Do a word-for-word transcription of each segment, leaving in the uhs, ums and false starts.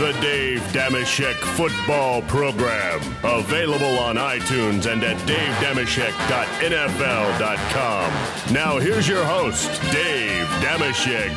The Dave Dameshek Football Program. Available on iTunes and at dave dameshek dot n f l dot com. Now here's your host, Dave Dameshek.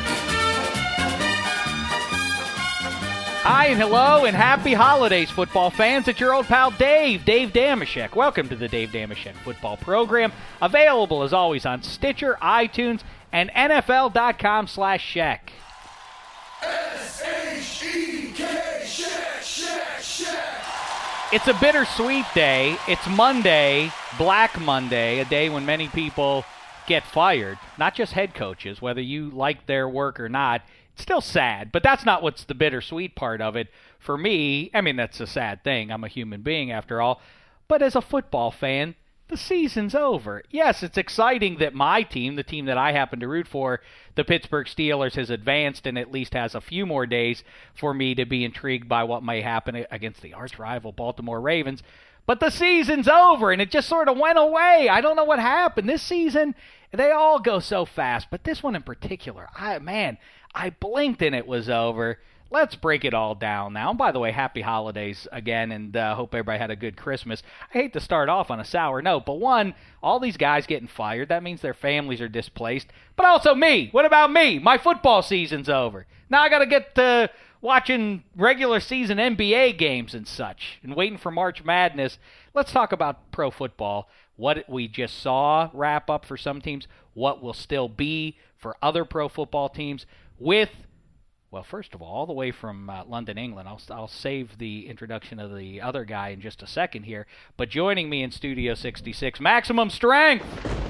Hi and hello and happy holidays, football fans. It's your old pal Dave, Dave Dameshek. Welcome to the Dave Dameshek Football Program. Available as always on Stitcher, iTunes, and N F L dot com slash Shek. S H E K, Shek, Shek, Shek. It's a bittersweet day. It's Monday, Black Monday, a day when many people get fired. Not just head coaches, whether you like their work or not. It's still sad, but that's not what's the bittersweet part of it. For me, I mean, that's a sad thing. I'm a human being after all. But as a football fan, the season's over. Yes, it's exciting that my team, the team that I happen to root for, the Pittsburgh Steelers, has advanced and at least has a few more days for me to be intrigued by what may happen against the arch rival Baltimore Ravens. But the season's over, and it just sort of went away. I don't know what happened. This season, they all go so fast, but this one in particular, I man, I blinked and it was over. Let's break it all down now. And by the way, happy holidays again, and uh, hope everybody had a good Christmas. I hate to start off on a sour note, but one, all these guys getting fired, that means their families are displaced. But also me. What about me? My football season's over. Now I got to get to watching regular season N B A games and such, and waiting for March Madness. Let's talk about pro football. What we just saw wrap up for some teams, what will still be for other pro football teams with, well, first of all, all the way from uh, London, England. I'll, I'll save the introduction of the other guy in just a second here. But joining me in Studio sixty-six, Maximum Strength.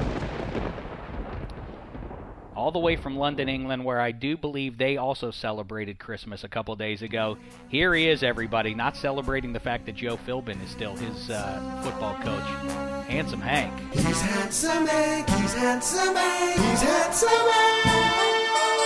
All the way from London, England, where I do believe they also celebrated Christmas a couple days ago. Here he is, everybody, not celebrating the fact that Joe Philbin is still his uh, football coach. Handsome Hank. He's handsome Hank, he's handsome Hank, he's handsome Hank.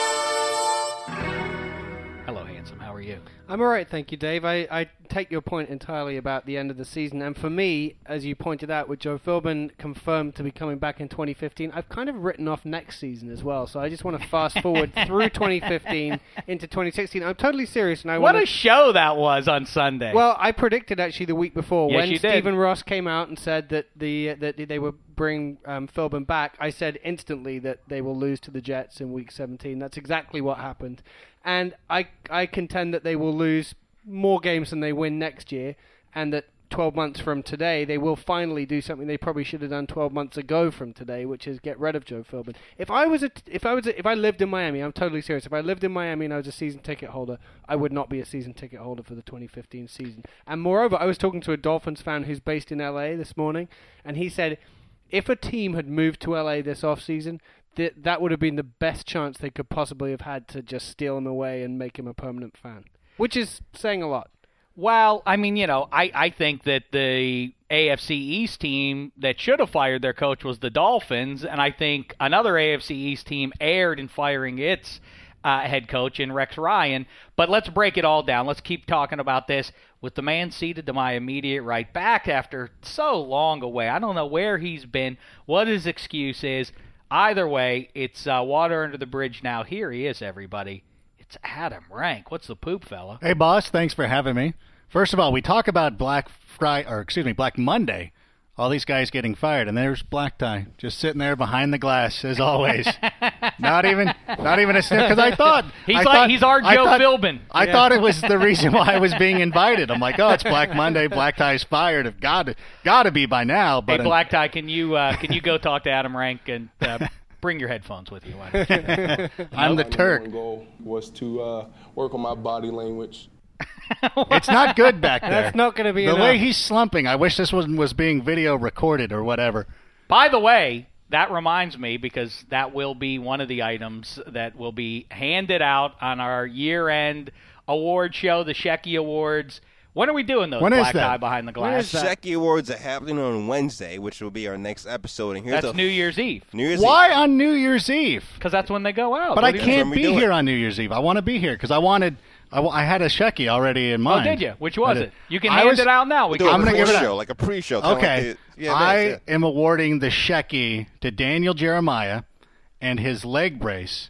Hello, Handsome. How are you? I'm all right, thank you, Dave. I, I take your point entirely about the end of the season. And for me, as you pointed out, with Joe Philbin confirmed to be coming back in twenty fifteen, I've kind of written off next season as well. So I just want to fast forward through twenty fifteen into twenty sixteen. I'm totally serious. And I What wanna... a show that was on Sunday. Well, I predicted actually the week before Yes, when you did. Stephen Ross came out and said that the uh, that they would bring um, Philbin back. I said instantly that they will lose to the Jets in week seventeen. That's exactly what happened. And I I contend that they will lose more games than they win next year, and that twelve months from today, they will finally do something they probably should have done twelve months ago from today, which is get rid of Joe Philbin. If I was a, if I was a, if I lived in Miami, I'm totally serious. If I lived in Miami and I was a season ticket holder, I would not be a season ticket holder for the twenty fifteen season. And moreover, I was talking to a Dolphins fan who's based in L A this morning, and he said if a team had moved to L A this offseason, th- that would have been the best chance they could possibly have had to just steal him away and make him a permanent fan, which is saying a lot. Well, I mean, you know, I, I think that the A F C East team that should have fired their coach was the Dolphins, and I think another A F C East team erred in firing its uh, head coach in Rex Ryan. But let's break it all down. Let's keep talking about this with the man seated to my immediate right, back after so long away. I don't know where he's been, what his excuse is. Either way, it's uh, water under the bridge now. Here he is, everybody. It's Adam Rank. What's the poop, fella? Hey, boss. Thanks for having me. First of all, we talk about Black Friday, or excuse me, Black Monday. All these guys getting fired, and there's Black Tie just sitting there behind the glass as always. not even, not even a sniff. Because I thought he's I like thought, he's our I Joe thought, Philbin. I yeah. thought it was the reason why I was being invited. I'm like, oh, it's Black Monday. Black Tie's fired. Have got to, got to be by now. But hey, Black Tie, can you uh, can you go talk to Adam Rank and uh, bring your headphones with you? Why don't you? I'm the My Turk. number one goal was to uh, work on my body language. It's not good back there. That's not going to be the enough. way he's slumping. I wish this was was being video recorded or whatever. By the way, that reminds me, because that will be one of the items that will be handed out on our year-end award show, the Shecky Awards. When are we doing those, When is Black that? Eye behind the glass? is that? Shecky Awards are happening on Wednesday, which will be our next episode. And here's That's the New Year's Eve, New Year's Why Eve. on New Year's Eve? because that's when they go out. But What I do you- can't When we be do it. here on New Year's Eve. I want to be here because I wanted. I, w- I had a Shecky already in Oh, mind. did you? Which was I it? did. You can I hand was- it out now. We We do can. a I'm gonna give it pre-show, a- like a pre-show. kinda Okay. Like the, yeah, I that's it. am awarding the Shecky to Daniel Jeremiah and his leg brace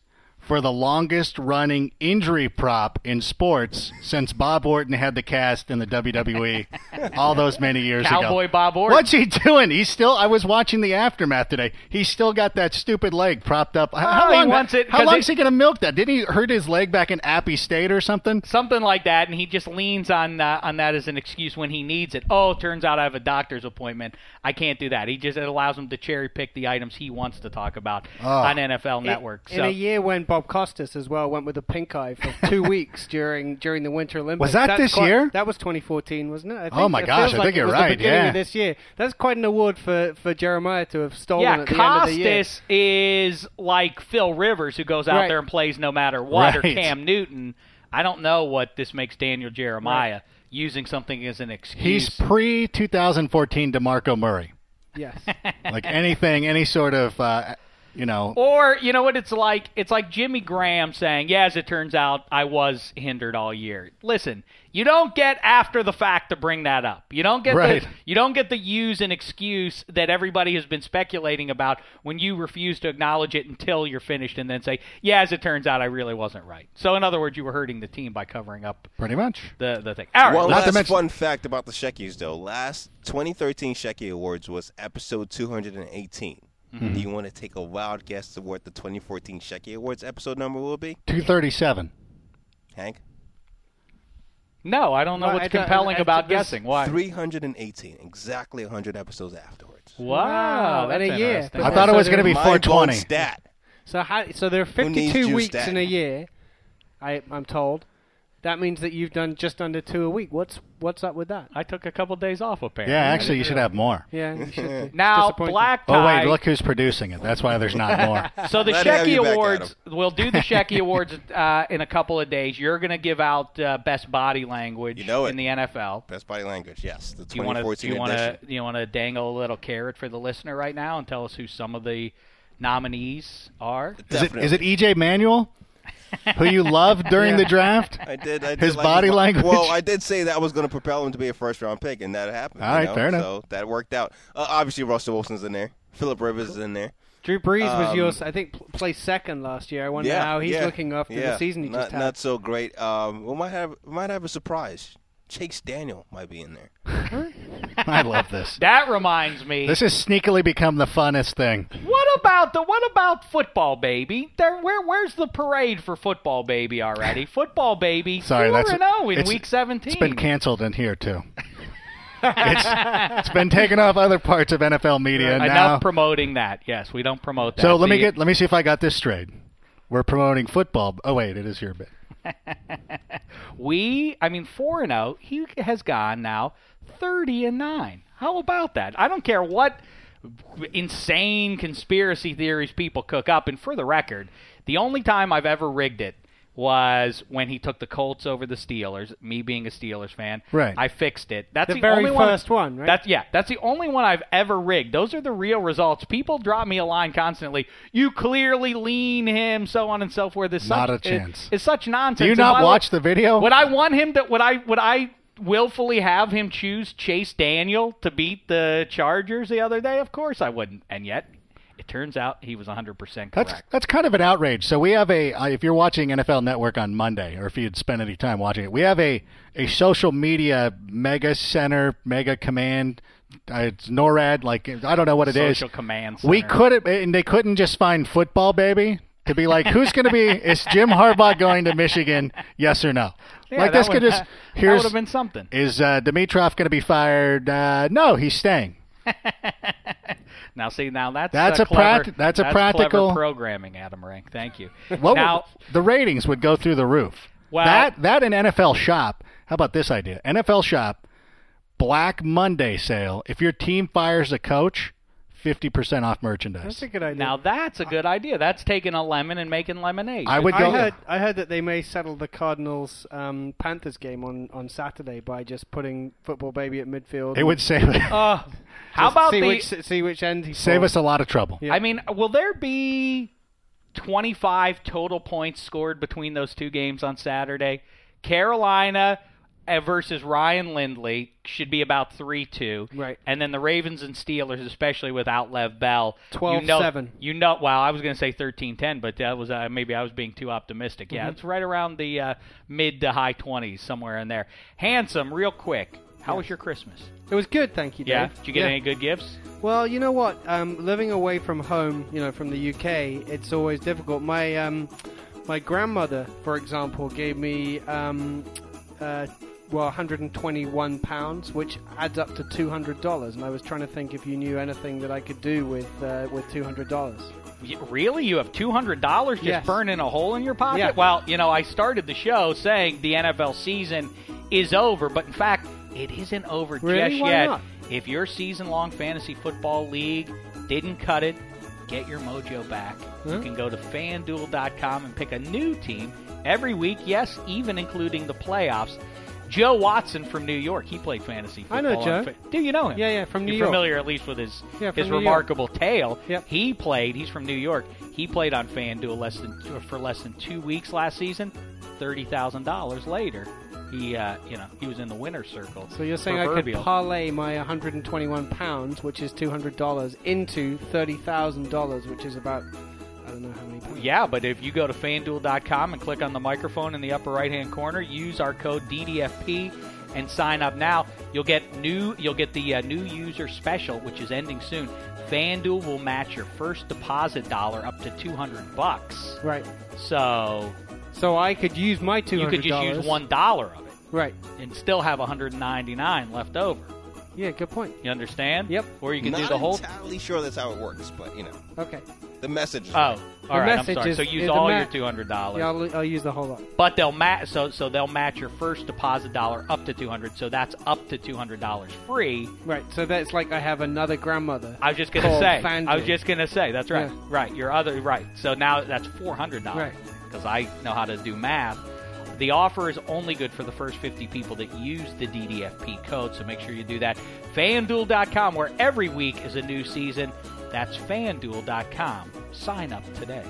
for the longest-running injury prop in sports since Bob Orton had the cast in the W W E all those many years ago. Cowboy Bob Orton. What's he doing? He's still. I was watching the aftermath today. He's still got that stupid leg propped up. How, Oh, how he long? wants it how 'cause long it- is he going to milk that? Didn't he hurt his leg back in Appy State or something? Something like that, and he just leans on uh, on that as an excuse when he needs it. Oh, turns out I have a doctor's appointment. I can't do that. He just it allows him to cherry pick the items he wants to talk about Oh. on N F L Network. In So a year when Bob Costas as well went with a pink eye for two weeks during during the Winter Olympics. Was that That's this quite- year? That was twenty fourteen, wasn't it? I think Oh, my it gosh, feels I like think it you're was right, The beginning yeah. of this year. That's quite an award for, for Jeremiah to have stolen yeah, at the end of the year. Costas is like Phil Rivers, who goes out Right. there and plays no matter what, or Right. Cam Newton. I don't know what this makes Daniel Jeremiah using something as an excuse. He's pre twenty fourteen DeMarco Murray. Yes. Like anything, any sort of, uh, you know. Or, you know what it's like? It's like Jimmy Graham saying, yeah, as it turns out, I was hindered all year. Listen, you don't get after the fact to bring that up. You don't get Right. the, you don't get to use an excuse that everybody has been speculating about when you refuse to acknowledge it until you're finished and then say, yeah, as it turns out, I really wasn't right. So, in other words, you were hurting the team by covering up Pretty much. the, the thing. All right. One not to last mention- fun fact about the Sheckies, though. Last twenty thirteen Shecky Awards was episode two hundred eighteen. Mm-hmm. Do you want to take a wild guess to what the twenty fourteen Shecky Awards episode number will be? two thirty-seven. Hank? No, I don't know Well, what's I don't- compelling I- about this- guessing. Why? three hundred eighteen. Exactly one hundred episodes afterwards. Wow, in that's a year. interesting. I thought it was going to be Mind-blowing four twenty. stat. So how, so there are Who needs fifty-two juice weeks that? in a year. I, I'm told. That means that you've done just under two a week. What's what's up with that? I took a couple days off, apparently. Yeah, actually, you should have more. Yeah, you should. It's Now, disappointing. Black Tie. Oh, wait, look who's producing it. That's why there's not more. So the Glad to have Shecky you back, Awards, we'll do the Shecky Awards uh, in a couple of days. You're going to give out uh, best body language You know it. in the N F L. Best body language, yes. The Do you want twenty to fourteen you want edition. to you want to dangle a little carrot for the listener right now and tell us who some of the nominees are? Is it, is it E J Manuel, who you loved during the draft? I did. I did His like body bo- language? Well, I did say that was going to propel him to be a first round pick, and that happened. All you right, know? fair enough. So that worked out. Uh, obviously, Russell Wilson's in there. Philip Rivers is in there. Drew Brees was Um, yours. I think pl- placed second last year. I wonder Yeah, how he's yeah, looking after yeah. the season he not, just had. Not so great. Um, we might have we might have a surprise. Chase Daniel might be in there. I love this. That reminds me. This has sneakily become the funnest thing. What about the what about football baby? There, where where's the parade for football baby already? Football baby, Sorry, four that's and zero in it's- week seventeen. It's been canceled in here too. it's, it's been taken off other parts of N F L media Enough now. promoting that. Yes, we don't promote that. So let me The- get let me see if I got this straight. We're promoting football. Oh wait, it is your bit. We, I mean, four and zero. He has gone now thirty and nine. How about that? I don't care what insane conspiracy theories people cook up. And for the record, the only time I've ever rigged it was when he took the Colts over the Steelers. Me being a Steelers fan, Right. I fixed it. That's The the, very only first one, right? That's yeah. That's the only one I've ever rigged. Those are the real results. People drop me a line constantly. You clearly lean him, so on and so forth. It's Not such, a chance. It, it's such nonsense. Do you And not why watch would- the video? Would I want him to? Would I? Would I willfully have him choose Chase Daniel to beat the Chargers the other day? Of course I wouldn't. And yet, it turns out he was one hundred percent correct. That's that's kind of an outrage. So we have a uh, if you're watching N F L Network on Monday, or if you'd spend any time watching it, we have a a social media mega center, mega command. Uh, it's NORAD, like I don't know what it is. Social command We center. couldn't, and they couldn't just find football baby to be like, who's going to be? Is Jim Harbaugh going to Michigan? Yes or no? Yeah, like that this could would- just that here's would have been something. Is uh, Dimitrov going to be fired? Uh, no, he's staying. Now, see, now that's That's uh, a clever, prac- that's a clever practical- programming, Adam Rank. Thank you. What now, would, the ratings would go through the roof. Well- that that and N F L Shop. How about this idea? N F L Shop Black Monday sale. If your team fires a coach, fifty percent off merchandise. That's a good idea. now that's a good idea. That's taking a lemon and making lemonade. I would I go. heard I heard that they may settle the Cardinals um, Panthers game on, on Saturday by just putting football baby at midfield. It would save Uh, how Just about see the? which see which end he save falls. us a lot of trouble. Yeah. I mean, will there be twenty-five total points scored between those two games on Saturday? Carolina uh, versus Ryan Lindley should be about three two. Right. And then the Ravens and Steelers, especially without Lev Bell. twelve seven. You know, you know, well, I was going to say thirteen ten, but that was uh, maybe I was being too optimistic. Yeah, Mm-hmm. it's right around the uh, mid to high twenties, somewhere in there. Handsome, real quick, how was your Christmas? It was good, thank you, Dave. Yeah? Did you get Yeah. any good gifts? Well, you know what? Um, living away from home, you know, from the U K, it's always difficult. My um, my grandmother, for example, gave me um, uh, well, one hundred twenty-one pounds, which adds up to two hundred dollars. And I was trying to think if you knew anything that I could do with uh, with two hundred dollars. Y- Really? You have two hundred dollars just Yes. burning a hole in your pocket? Yeah. Well, you know, I started the show saying the N F L season is over, but in fact, it isn't over Really? just Why yet. not? If your season-long fantasy football league didn't cut it, get your mojo back. You Huh? can go to FanDuel dot com and pick a new team every week, yes, even including the playoffs. Joe Watson from New York, he played fantasy football. I know Joe. on fa- Do you know him? Yeah, yeah, from New You're York. familiar at least with his, Yeah, from his New York. remarkable tale. Yep. He played, he's from New York, he played on FanDuel less than for less than two weeks last season. thirty thousand dollars later, he uh, you know he was in the winner's circle. So you're saying I could proverbial. parlay my one hundred twenty-one pounds, which is two hundred dollars, into thirty thousand dollars, which is about, I don't know how many pounds. Yeah, but if you go to FanDuel dot com and click on the microphone in the upper right-hand corner, use our code D D F P and sign up now. You'll get new. You'll get the uh, new user special, which is ending soon. FanDuel will match your first deposit dollar up to two hundred bucks. Right. So So I could use my two you hundred could dollars. just use one dollar of it Right. and still have one hundred ninety-nine left over. Yeah, good point. You understand? Yep. Or you can Not do the whole. entirely sure that's how it works, but you know, Okay. the message is Oh, right. all right. I'm message sorry. is- So use is the all ma- your two hundred dollars. Yeah, I'll, I'll use the whole lot. But they'll match. So so they'll match your first deposit dollar up to two hundred. So that's up to two hundred dollars free. Right. So that's like I have another grandmother. I was just gonna called say. FanDuel. I was just gonna say. That's right. Yeah. Right. Your other right. So now that's four hundred dollars. Right. Because I know how to do math. The offer is only good for the first fifty people that use the D D F P code, so make sure you do that. FanDuel dot com, where every week is a new season. That's FanDuel dot com. Sign up today.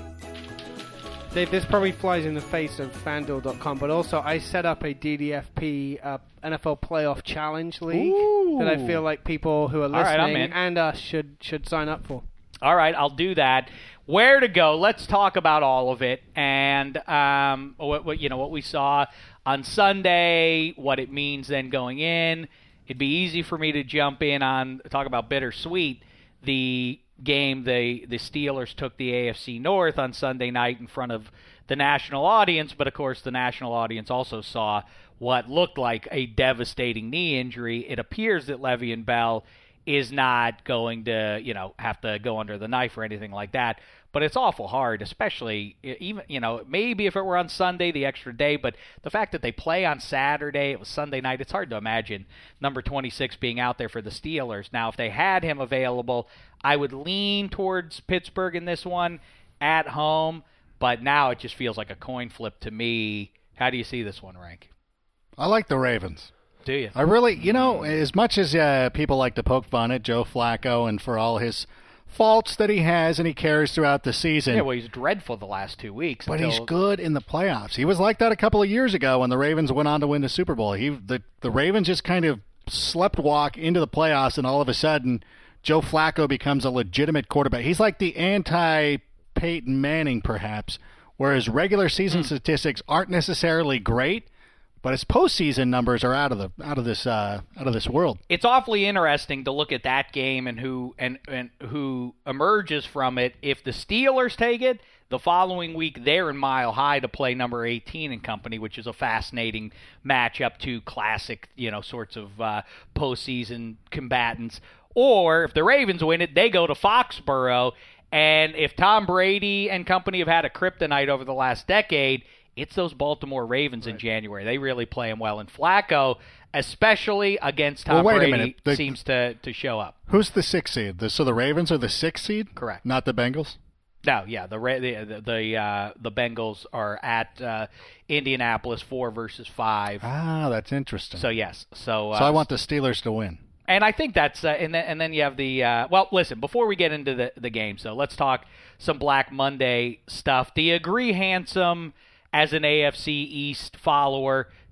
Dave, this probably flies in the face of FanDuel dot com, but also I set up a D D F P uh, N F L Playoff Challenge League Ooh. that I feel like people who are All right, listening I'm in. and us should should sign up for. All right, I'll do that. Where to go? Let's talk about all of it, and um, what, what you know, what we saw on Sunday, what it means then going in. It'd be easy for me to jump in on talk about bittersweet. The game, the the Steelers took the A F C North on Sunday night in front of the national audience, but of course the national audience also saw what looked like a devastating knee injury. It appears that Le'Veon Bell is not going to, you know, have to go under the knife or anything like that. But it's awful hard, especially even, you know, maybe if it were on Sunday, the extra day. But the fact that they play on Saturday, it was Sunday night, it's hard to imagine number twenty-six being out there for the Steelers. Now, if they had him available, I would lean towards Pittsburgh in this one at home. But now it just feels like a coin flip to me. How do you see this one, Rank? I like the Ravens. Do you? I really, you know, as much as uh, people like to poke fun at Joe Flacco and for all his faults that he has and he carries throughout the season. Yeah, well, he's dreadful the last two weeks. But until... he's good in the playoffs. He was like that a couple of years ago when the Ravens went on to win the Super Bowl. He the the Ravens just kind of slept walk into the playoffs, and all of a sudden, Joe Flacco becomes a legitimate quarterback. He's like the anti-Peyton Manning, perhaps, where his regular season mm. statistics aren't necessarily great, but his postseason numbers are out of the out of this uh, out of this world. It's awfully interesting to look at that game and who and, and who emerges from it. If the Steelers take it, the following week they're in Mile High to play number eighteen and company, which is a fascinating matchup to classic, you know, sorts of uh, postseason combatants. Or if the Ravens win it, they go to Foxborough. And if Tom Brady and company have had a kryptonite over the last decade, it's those Baltimore Ravens right. in January. They really play them well. And Flacco, especially against Tom well, wait Brady, a minute. The, seems to, to show up. Who's the sixth seed? The, so the Ravens are the sixth seed? Correct. Not the Bengals? No, yeah. The the the, uh, the Bengals are at uh, Indianapolis, four versus five. Ah, that's interesting. So, yes. So, uh, so I want the Steelers to win. And I think that's uh, – and, then, and then you have the uh, – well, listen, before we get into the, the game, so let's talk some Black Monday stuff. Do you agree, Handsome – as an A F C East follower, do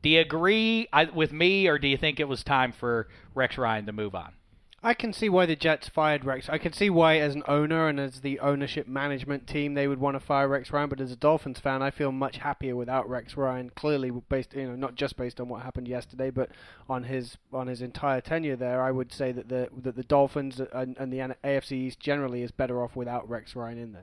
Do you agree I, with me, or do you think it was time for Rex Ryan to move on? I can see why the Jets fired Rex. I can see why, as an owner and as the ownership management team, they would want to fire Rex Ryan. But as a Dolphins fan, I feel much happier without Rex Ryan. Clearly, based, you know, not just based on what happened yesterday, but on his on his entire tenure there, I would say that the that the Dolphins and, and the A F C East generally is better off without Rex Ryan in there.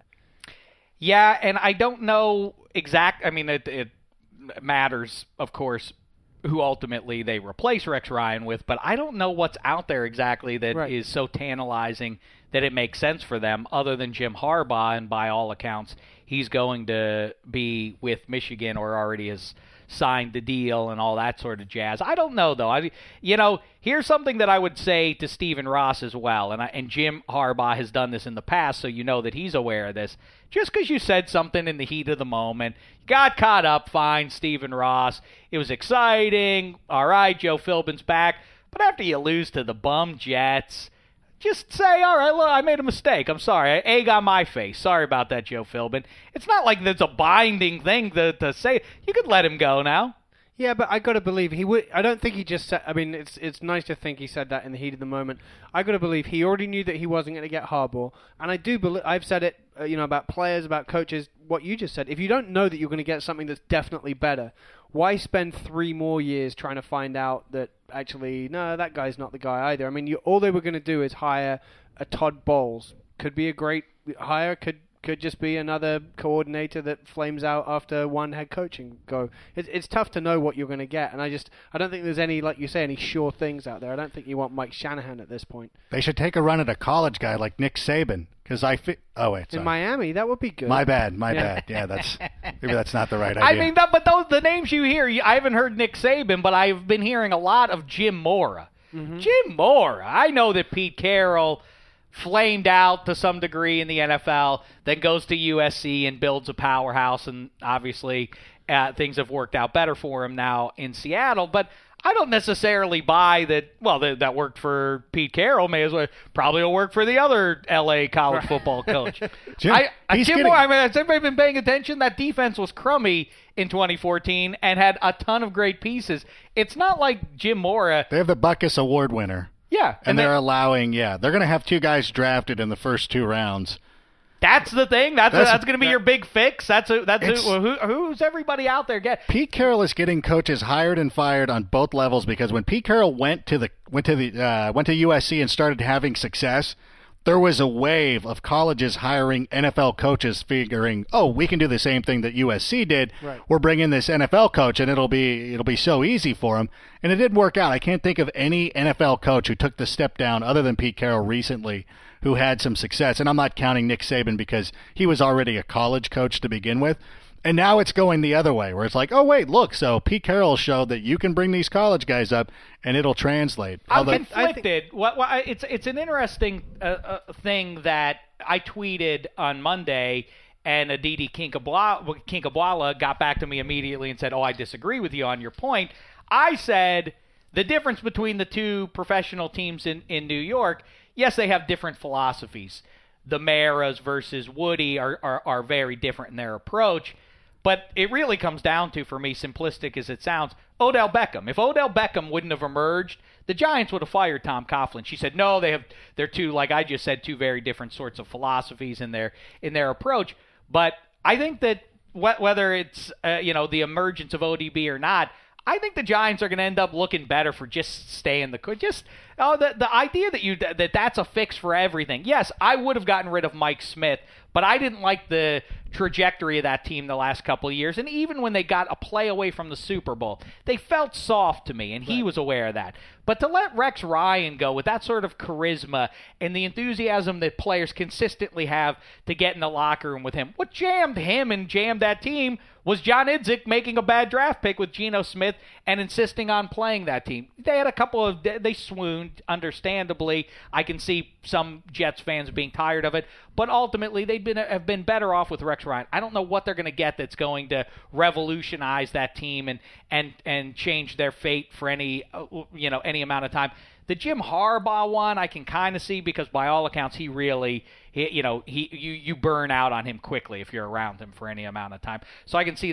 Yeah, and I don't know exact. I mean, it, it matters, of course, who ultimately they replace Rex Ryan with, but I don't know what's out there exactly that right. is so tantalizing that it makes sense for them other than Jim Harbaugh, and by all accounts, he's going to be with Michigan or already has signed the deal and all that sort of jazz. I don't know, though. I, you know, here's something that I would say to Stephen Ross as well, and, I, and Jim Harbaugh has done this in the past, so you know that he's aware of this. Just because you said something in the heat of the moment, you got caught up, fine, Stephen Ross. It was exciting. All right, Joe Philbin's back. But after you lose to the bum Jets, just say, all right, look, I made a mistake. I'm sorry. Egg on my face. Sorry about that, Joe Philbin. It's not like that's a binding thing to, to say. You could let him go now. Yeah, but I gotta believe he would. I don't think he just said. I mean, it's it's nice to think he said that in the heat of the moment. I gotta believe he already knew that he wasn't going to get Harbaugh, and I do believe. I've said it, uh, you know, about players, about coaches. What you just said. If you don't know that you're going to get something that's definitely better, why spend three more years trying to find out that actually no, that guy's not the guy either? I mean, you, all they were going to do is hire a Todd Bowles. Could be a great hire. Could. Could just be another coordinator that flames out after one head coaching go. It's it's tough to know what you're going to get, and I just I don't think there's any, like you say, any sure things out there. I don't think you want Mike Shanahan at this point. They should take a run at a college guy like Nick Saban, because I fi- oh wait, sorry. In Miami, that would be good. My bad, my Yeah. bad. Yeah, that's maybe that's not the right idea. I mean, that, but those the names you hear, you, I haven't heard Nick Saban, but I've been hearing a lot of Jim Mora. Mm-hmm. Jim Mora. I know that Pete Carroll flamed out to some degree in the N F L, then goes to U S C and builds a powerhouse, and obviously uh, things have worked out better for him now in Seattle. But I don't necessarily buy that, well, that, that worked for Pete Carroll, may as well probably will work for the other L A college football coach. Jim, I, I, he's Jim getting- Moore, I mean, has everybody been paying attention? That defense was crummy in twenty fourteen and had a ton of great pieces. It's not like Jim Mora. They have the Butkus Award winner. Yeah. And, and they're they, allowing, yeah, they're going to have two guys drafted in the first two rounds. That's the thing. That's that's, that's going to be that, your big fix. That's a, that's a, who, who's everybody out there get? Pete Carroll is getting coaches hired and fired on both levels, because when Pete Carroll went to the went to the uh, went to U S C and started having success, there was a wave of colleges hiring N F L coaches, figuring, oh, we can do the same thing that U S C did. Right. We're bringing this N F L coach, and it'll be it'll be so easy for him. And it didn't work out. I can't think of any N F L coach who took the step down other than Pete Carroll recently who had some success. And I'm not counting Nick Saban because he was already a college coach to begin with. And now it's going the other way, where it's like, oh, wait, look, so Pete Carroll showed that you can bring these college guys up, and it'll translate. I'm Although, conflicted. What, what, it's, it's an interesting uh, uh, thing that I tweeted on Monday, and Aditi Kinkabwala, Kinkabwala got back to me immediately and said, oh, I disagree with you on your point. I said the difference between the two professional teams in, in New York, yes, they have different philosophies. The Maras versus Woody are, are, are very different in their approach. But it really comes down to, for me, simplistic as it sounds, Odell Beckham. If Odell Beckham wouldn't have emerged, the Giants would have fired Tom Coughlin. She said, no, they have, they're two, like I just said, two very different sorts of philosophies in their in their approach. But I think that wh- whether it's uh, you know the emergence of O D B or not, I think the Giants are going to end up looking better for just staying the just oh the the idea that you that that's a fix for everything. Yes, I would have gotten rid of Mike Smith, but I didn't like the trajectory of that team the last couple of years. And even when they got a play away from the Super Bowl, they felt soft to me, and he right. was aware of that. But to let Rex Ryan go with that sort of charisma and the enthusiasm that players consistently have to get in the locker room with him, what jammed him and jammed that team was John Idzik making a bad draft pick with Geno Smith and insisting on playing that team. They had a couple of, they swooned, understandably. I can see some Jets fans being tired of it, but ultimately they'd been have been better off with Rex Ryan. I don't know what they're going to get that's going to revolutionize that team and and and change their fate for any you know any amount of time. The Jim Harbaugh one I can kind of see, because by all accounts he really he, you know he you you burn out on him quickly if you're around him for any amount of time. So I can see that.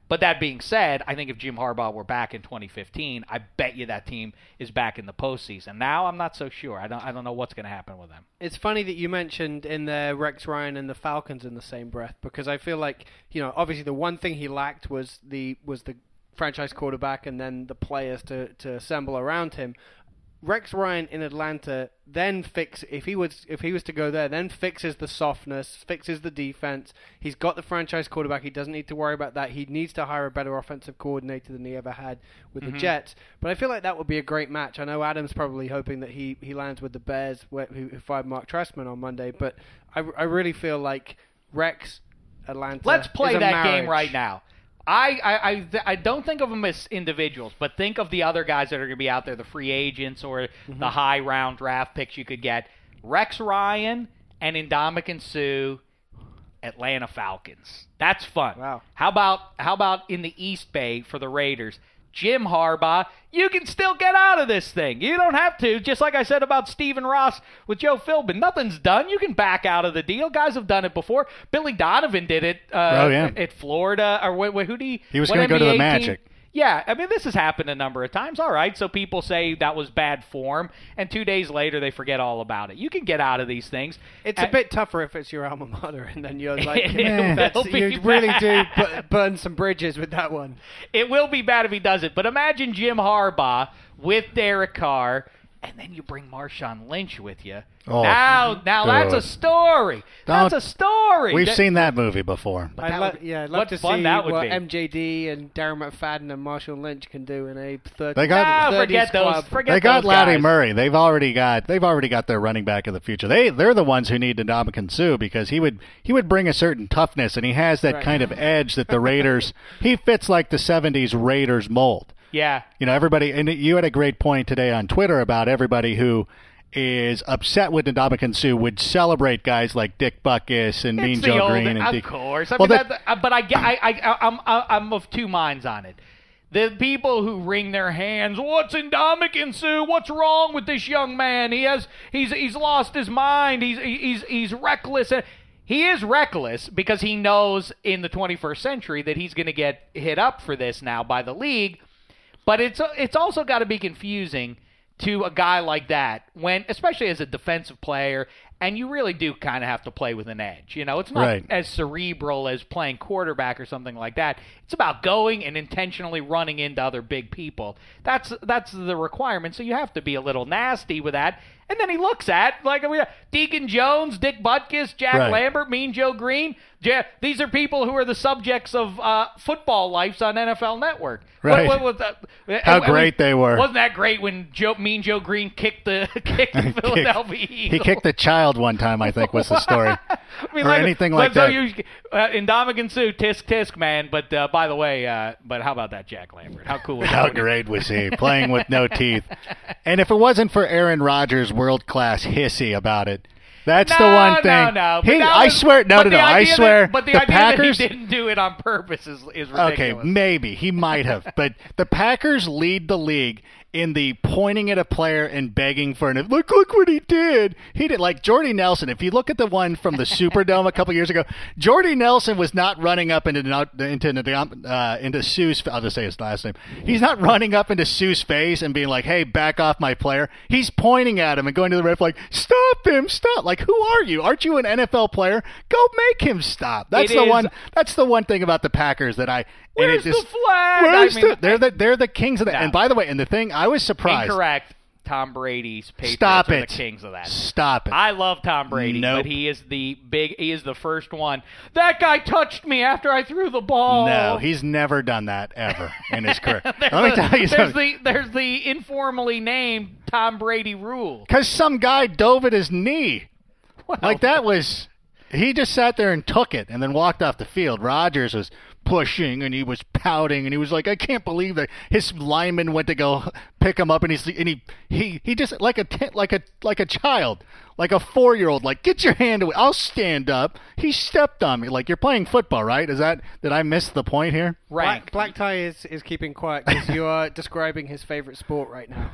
But that being said, I think if Jim Harbaugh were back in twenty fifteen, I bet you that team is back in the postseason. Now I'm not so sure. I don't I don't know what's going to happen with them. It's funny that you mentioned in there Rex Ryan and the Falcons in the same breath, because I feel like, you know, obviously the one thing he lacked was the was the franchise quarterback and then the players to, to assemble around him. Rex Ryan in Atlanta then fix if he was if he was to go there, then fixes the softness, fixes the defense. He's got the franchise quarterback. He doesn't need to worry about that. He needs to hire a better offensive coordinator than he ever had with Mm-hmm. the Jets. But I feel like that would be a great match. I know Adam's probably hoping that he, he lands with the Bears, who, who fired Mark Trestman on Monday. But I, I really feel like Rex, Atlanta. Let's play is a that marriage. game right now. I, I, I, I don't think of them as individuals, but think of the other guys that are going to be out there, the free agents or Mm-hmm. the high round draft picks you could get. Rex Ryan and Ndamukong Suh, Atlanta Falcons. That's fun. Wow. How about how about in the East Bay for the Raiders? Jim Harbaugh, you can still get out of this thing. You don't have to. Just like I said about Stephen Ross with Joe Philbin. Nothing's done. You can back out of the deal. Guys have done it before. Billy Donovan did it uh, Oh, yeah. at Florida. Or wh- wh- who do you, He was what gonna go to the N B A Magic. team? Yeah, I mean, this has happened a number of times. All right, so people say that was bad form, and two days later they forget all about it. You can get out of these things. It's And- a bit tougher if it's your alma mater, and then you're like, It that's, will be you really do bad. bu- burn some bridges with that one. It will be bad if he does it, but imagine Jim Harbaugh with Derek Carr, and then you bring Marshawn Lynch with you. Oh. now, now that's a Dude. story. That's Don't- a story. We've That- seen that movie before. But I'd that lo- would- yeah, I'd love what to fun see that would what be. M J D and Darren McFadden and Marshall Lynch can do in a thirty. They got- Ah, thirties forget those. club. Forget They got those Laddie guys. Murray. They've already got they've already got their running back of the future. They they're the ones who need Ndamukong Suh because he would he would bring a certain toughness and he has that Right. kind of edge that the Raiders he fits like the seventies Raiders mold. Yeah. You know, everybody and you had a great point today on Twitter about everybody who is upset with Ndamukong Suh would celebrate guys like Dick Butkus and Mean It's the Joe old, Green and of Dick- course. I Well, mean, that- that, uh, but I, get- I, I, I'm, I'm of two minds on it. The people who wring their hands, what's Ndamukong Suh? What's wrong with this young man? He has, he's, he's lost his mind. He's, he's, he's reckless. He is reckless because he knows in the twenty-first century that he's going to get hit up for this now by the league. But it's, it's also got to be confusing to a guy like that, when, especially as a defensive player, and you really do kind of have to play with an edge. You know, it's not Right. as cerebral as playing quarterback or something like that. It's about going and intentionally running into other big people. That's that's the requirement. So you have to be a little nasty with that. And then he looks at, like, we Deacon Jones, Dick Butkus, Jack Right. Lambert, Mean Joe Green. Ja- These are people who are the subjects of uh, football lives on N F L Network. Right. What, what, what, uh, How I mean, great they were. Wasn't that great when Joe, Mean Joe Green kicked the kicked the Philadelphia Eagles? He kicked a child one time, I think, was the story. I mean, or anything like so that. You, uh, Ndamukong Suh, tisk tisk, man. But uh, by the way, uh, but how about that Jack Lambert? How cool was How that? great was he playing with no teeth? And if it wasn't for Aaron Rodgers' world-class hissy about it, that's no, the one thing. No, no, But He, that I was- swear, no, but no, the no. I idea swear, that, but the, the idea Packers. that he didn't do it on purpose is is ridiculous. Okay, maybe he might have, but the Packers lead the league in the pointing at a player and begging for an look. Look what he did. He did like Jordy Nelson. If you look at the one from the Superdome a couple years ago, Jordy Nelson was not running up into into uh, into Sue's. I'll just say his last name. He's not running up into Sue's face and being like, "Hey, back off my player." He's pointing at him and going to the ref like, "Stop him! Stop!" Like, who are you? Aren't you an N F L player? Go make him stop. That's It the is- one. That's the one thing about the Packers that I. and Where's it just, the flag? Where's I mean, the, they're the they're the kings of that. No. And by the way, and the thing I was surprised. Incorrect. Tom Brady's Patriots Stop are it. the kings of that. Stop it. I love Tom Brady, Nope. but he is the big. He is the first one. That guy touched me after I threw the ball. No, he's never done that ever in his career. There's Let me the- tell you there's something. the there's the informally named Tom Brady rule. Because some guy dove at his knee. Well, Like that was. He just sat there and took it and then walked off the field. Rodgers was pushing and he was pouting and he was like, I can't believe that his lineman went to go pick him up and he's and he he, he just like a t- like a like a child, like a four year old, like get your hand away. I'll stand up. He stepped on me. Like, you're playing football, right? Is that did I miss the point here? Rank. Black, Black Tie is, is keeping quiet because you are describing his favorite sport right now.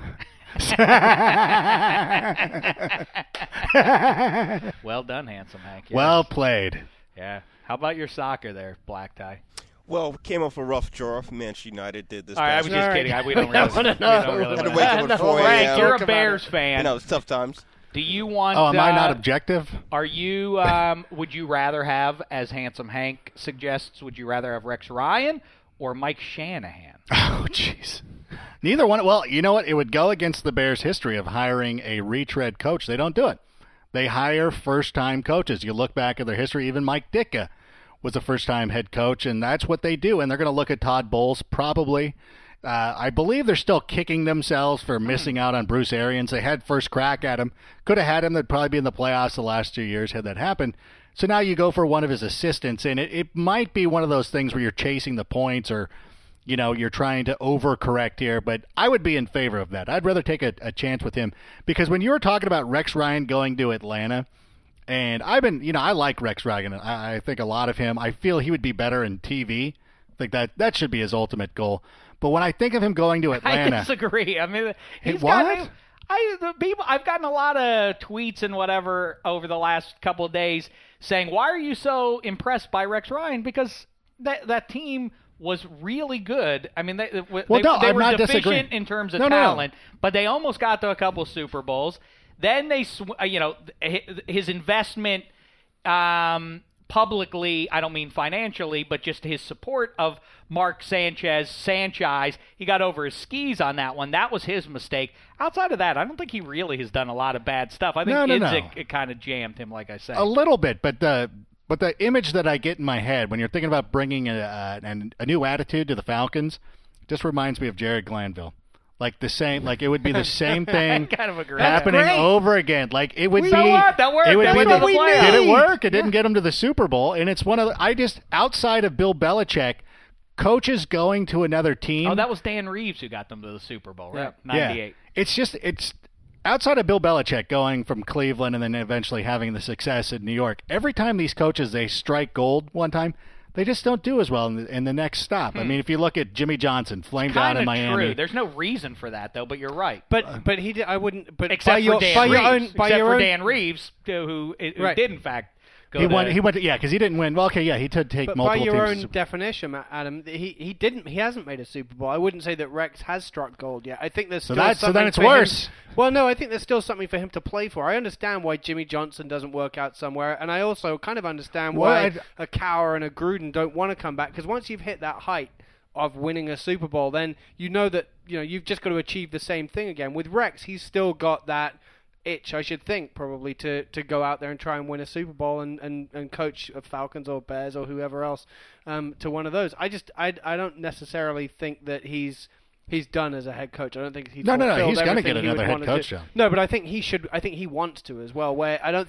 Well done, handsome Hank. Yes. Well played. yeah. How about your soccer there, Black Tie? Well, came off a rough draw. Manchester United did this. All right, I past was week. just All kidding. right. I, we don't We really. don't wanna we don't know. really Had to wanna wake know. up at four Frank, a.m. you're Talk a about Bears it. fan. You know, it's tough times. Do you want? Oh, am I not uh, objective? Are you? Um, would you rather have, as Handsome Hank suggests, would you rather have Rex Ryan or Mike Shanahan? Oh, jeez. Neither one. Well, you know what? It would go against the Bears' history of hiring a retread coach. They don't do it. They hire first-time coaches. You look back at their history, even Mike Ditka was a first-time head coach, and that's what they do. And they're going to look at Todd Bowles probably. Uh, I believe they're still kicking themselves for missing out on Bruce Arians. They had first crack at him. Could have had him. They'd probably be in the playoffs the last two years had that happened. So now you go for one of his assistants, and it, it might be one of those things where you're chasing the points or, you know, you're trying to overcorrect here. But I would be in favor of that. I'd rather take a, a chance with him because when you were talking about Rex Ryan going to Atlanta, and I've been, you know, I like Rex Ryan. I, I think a lot of him. I feel he would be better in T V. I think that that should be his ultimate goal. But when I think of him going to Atlanta, I disagree. I mean, he's what? got. I the people. I've gotten a lot of tweets and whatever over the last couple of days saying, "Why are you so impressed by Rex Ryan?" Because that that team was really good. I mean, they, they, Well, they, no, they I'm were not deficient disagreeing. in terms of No, no, no. talent, but they almost got to a couple Super Bowls. Then they, sw- uh, you know, his investment. Um, publicly, I don't mean financially, but just his support of Mark Sanchez, Sanchez, he got over his skis on that one. That was his mistake. Outside of that, I don't think he really has done a lot of bad stuff. I think No, no, no. Idzik it kind of jammed him, like I said. a little bit, but the but the image that I get in my head when you're thinking about bringing a, a, a new attitude to the Falcons just reminds me of Jared Glanville. Like the same, like it would be the same thing kind of agree. happening great. over again. Like it would So be. what? That worked. It would That be went the, to the playoffs. Did it need. work? It didn't get him to the Super Bowl, and it's one of the, I just outside of Bill Belichick, coaches going to another team. Oh, that was Dan Reeves who got them to the Super Bowl, right? Yeah. ninety-eight. It's just it's outside of Bill Belichick going from Cleveland and then eventually having the success in New York. Every time these coaches they strike gold one time, they just don't do as well in the, in the next stop. Hmm. I mean, if you look at Jimmy Johnson, flamed out Kind in of Miami. true. There's no reason for that, though, but you're right. But but he did, I wouldn't. But Except by your, for Dan by Reeves. your own by Except your for own, Dan Reeves, who, who Right. did, in fact, go He to... went. He went. To, yeah, because he didn't win. Well, okay, yeah, he did take But by multiple your teams. own to Super- definition, Adam, he he didn't. He hasn't made a Super Bowl. I wouldn't say that Rex has struck gold yet. I think there's So still that- so something then it's for him- worse. Well, no, I think there's still something for him to play for. I understand why Jimmy Johnson doesn't work out somewhere, and I also kind of understand Well, why I'd- a Cowher and a Gruden don't want to come back, because once you've hit that height of winning a Super Bowl, then you know that you know you've just got to achieve the same thing again. With Rex, he's still got that itch, I should think, probably to, to go out there and try and win a Super Bowl and, and, and coach Falcons or Bears or whoever else um, to one of those. I just I, I don't necessarily think that he's he's done as a head coach. I don't think he's No, no, no, fulfilled he's gonna everything get he would another head want to coach do. job. No, but I think he should. I think he wants to as well. Where I don't.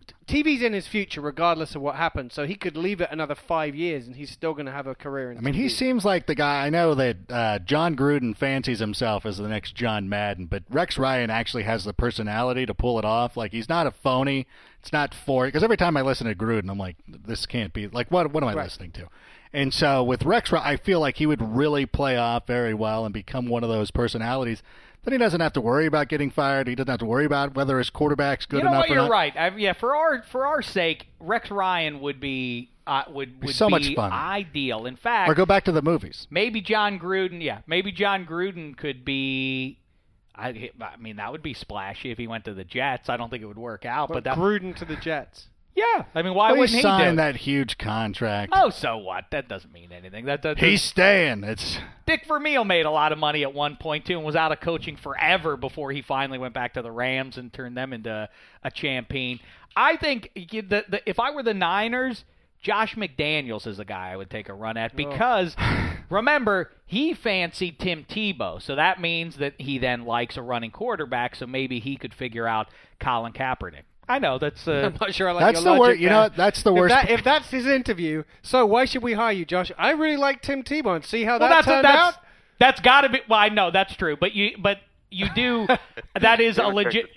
T V's in his future, regardless of what happens. So he could leave it another five years, and he's still going to have a career in I mean, T V. he seems like the guy. I know that uh, John Gruden fancies himself as the next John Madden, but Rex Ryan actually has the personality to pull it off. Like, he's not a phony. It's not for because every time I listen to Gruden, I'm like, this can't be. Like, what what am I Right. listening to? And so with Rex, Ry- I feel like he would really play off very well and become one of those personalities. Then he doesn't have to worry about getting fired. He doesn't have to worry about whether his quarterback's good You know enough what? or You're not. right. I, yeah, for our for our sake, Rex Ryan would be uh, would would so be much fun. ideal. In fact, Or go back to the movies. maybe John Gruden. Yeah, maybe John Gruden could be. I, I mean, that would be splashy if he went to the Jets. I don't think it would work out, but that. Gruden to the Jets. Yeah, I mean, why Well, he wouldn't he do signed it? that huge contract. Oh, so what? That doesn't mean anything. That, that He's staying. It's Dick Vermeil made a lot of money at one point too, and was out of coaching forever before he finally went back to the Rams and turned them into a champion. I think you- the, the, if I were the Niners, Josh McDaniels is a guy I would take a run at because, remember, he fancied Tim Tebow, so that means that he then likes a running quarterback. So maybe he could figure out Colin Kaepernick. I know that's. Uh, I'm not sure I like That's your the logic wor- you there. know what? That's the If worst that- part. If that's his interview, so why should we hire you, Josh? I really like Tim Tebow, and see how well, that that's turned that's out. that's got to be. Well, I know that's true, but you but you do. That is a legit.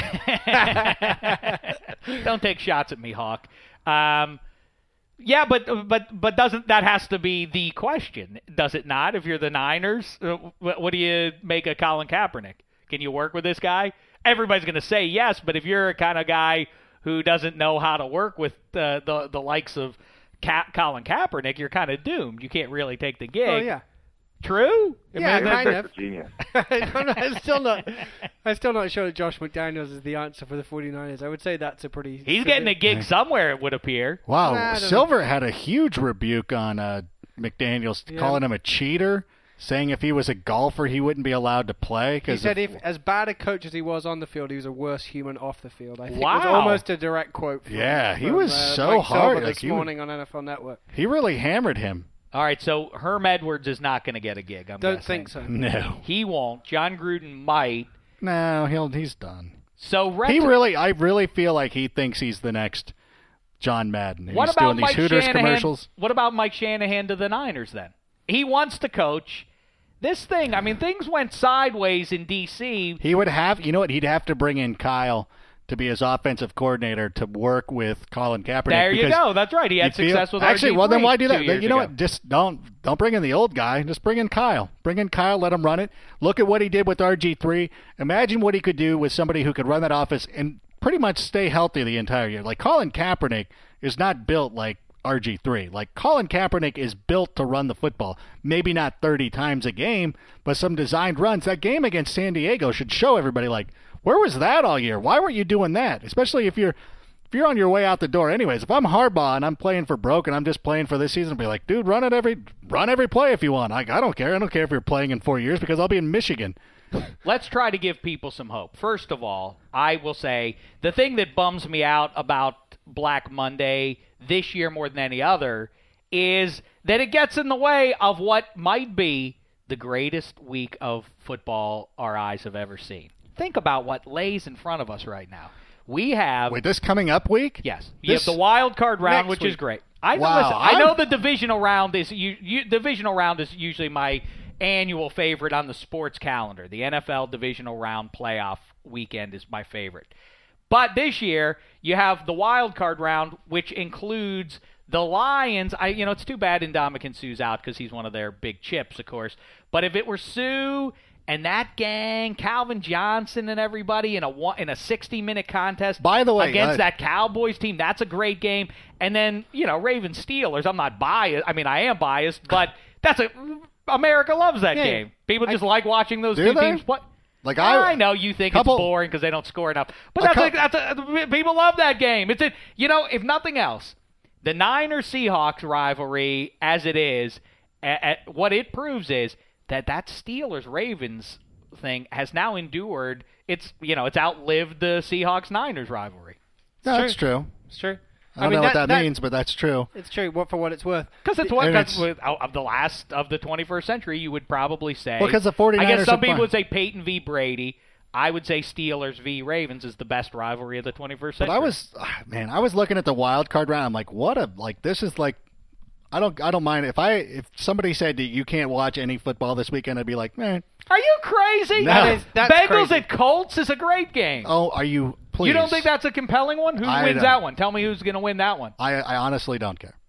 Don't take shots at me, Hawk. Um, yeah, but but but doesn't that has to be the question? Does it not? If you're the Niners, uh, what, what do you make of Colin Kaepernick? Can you work with this guy? Everybody's going to say yes, but if you're a kind of guy who doesn't know how to work with uh, the the likes of Ka- Colin Kaepernick, you're kind of doomed. You can't really take the gig. Oh yeah. True? I Yeah, mean, kind that- of. Genius. I'm, not, I'm still not. I'm still not sure that Josh McDaniels is the answer for the 49ers. I would say that's a pretty. He's getting a gig somewhere, it would appear. Wow, Nah, I don't Silver had a huge rebuke on uh, McDaniels, Yeah. calling him a cheater, saying if he was a golfer, he wouldn't be allowed to play. He Cause said of- if, as bad a coach as he was on the field, he was a worse human off the field. I think it Wow. was almost a direct quote. From, Yeah, he from, was uh, so Mike hard, Silver like, this he would- morning on N F L Network. he really hammered him. All right, so Herm Edwards is not going to get a gig, I'm Don't guessing. think so. No, He won't. John Gruden might. no, he'll he's done. So Rex, He really, I really feel like he thinks he's the next John Madden. what he's about doing these Mike Hooters Shanahan? commercials. What about Mike Shanahan to the Niners then? He wants to coach. This thing, I mean, things went sideways in D C. He would have, you know what? He'd have to bring in Kyle to be his offensive coordinator to work with Colin Kaepernick. There you because go. That's right. He had you feel- success with actually. R G three Well, then why do two that? years You know ago. what? Just don't don't bring in the old guy. Just bring in Kyle. Bring in Kyle. Let him run it. Look at what he did with R G three. Imagine what he could do with somebody who could run that office and pretty much stay healthy the entire year. Like Colin Kaepernick is not built like R G three. Like Colin Kaepernick is built to run the football. Maybe not thirty times a game, but some designed runs. That game against San Diego should show everybody like, where was that all year? Why weren't you doing that? Especially if you're if you're on your way out the door anyways. If I'm Harbaugh and I'm playing for broke and I'm just playing for this season, I'll be like, dude, run it every run every play if you want. Like, I don't care. I don't care if you're playing in four years because I'll be in Michigan. Let's try to give people some hope. First of all, I will say the thing that bums me out about Black Monday this year more than any other is that it gets in the way of what might be the greatest week of football our eyes have ever seen. Think about what lays in front of us right now. We have Wait, this coming up week? yes, you This- have the wild card round, Next which week. is great. I know. Wow, listen, I know I'm- the divisional round is you, you, divisional round is usually my annual favorite on the sports calendar. The N F L divisional round playoff weekend is my favorite. But this year you have the wild card round, which includes the Lions. I, you know, it's too bad Ndamukong Suh's out because he's one of their big chips, of course. But if it were Sue and that gang, Calvin Johnson and everybody in a one, in a sixty-minute contest By the way, against uh, that Cowboys team, that's a great game. And then, you know, Ravens Steelers, I'm not biased. I mean, I am biased, but that's a America loves that Yeah, game. People just like watching those Do two they? teams play. Like I, I know you think couple- it's boring because they don't score enough, but A that's, cou- a, that's a, people love that game. It's a, you know, if nothing else, the Niners Seahawks rivalry as it is, at, at, what it proves is that that Steelers Ravens thing has now endured. It's you know it's outlived the Seahawks Niners rivalry No, that's true. It's true. I don't mean, know what that, that- means, but that's true. It's true. What for what it's worth. because it's what And cause it's- with, of the last of the twenty-first century. You would probably say Well, 'cause the 49ers I guess some are people fine. would say Peyton v. Brady. I would say Steelers v. Ravens is the best rivalry of the twenty-first century. But I was, ah, man, I was looking at the wild card round. I'm like, what a like this is like. I don't, I don't mind if I if somebody said that you can't watch any football this weekend, I'd be like, man, Are you crazy? No. That is- that's Bengals crazy. at Colts is a great game. oh, are you? Please. You don't think that's a compelling one? Who I wins don't. that one? Tell me who's going to win that one. I, I honestly don't care.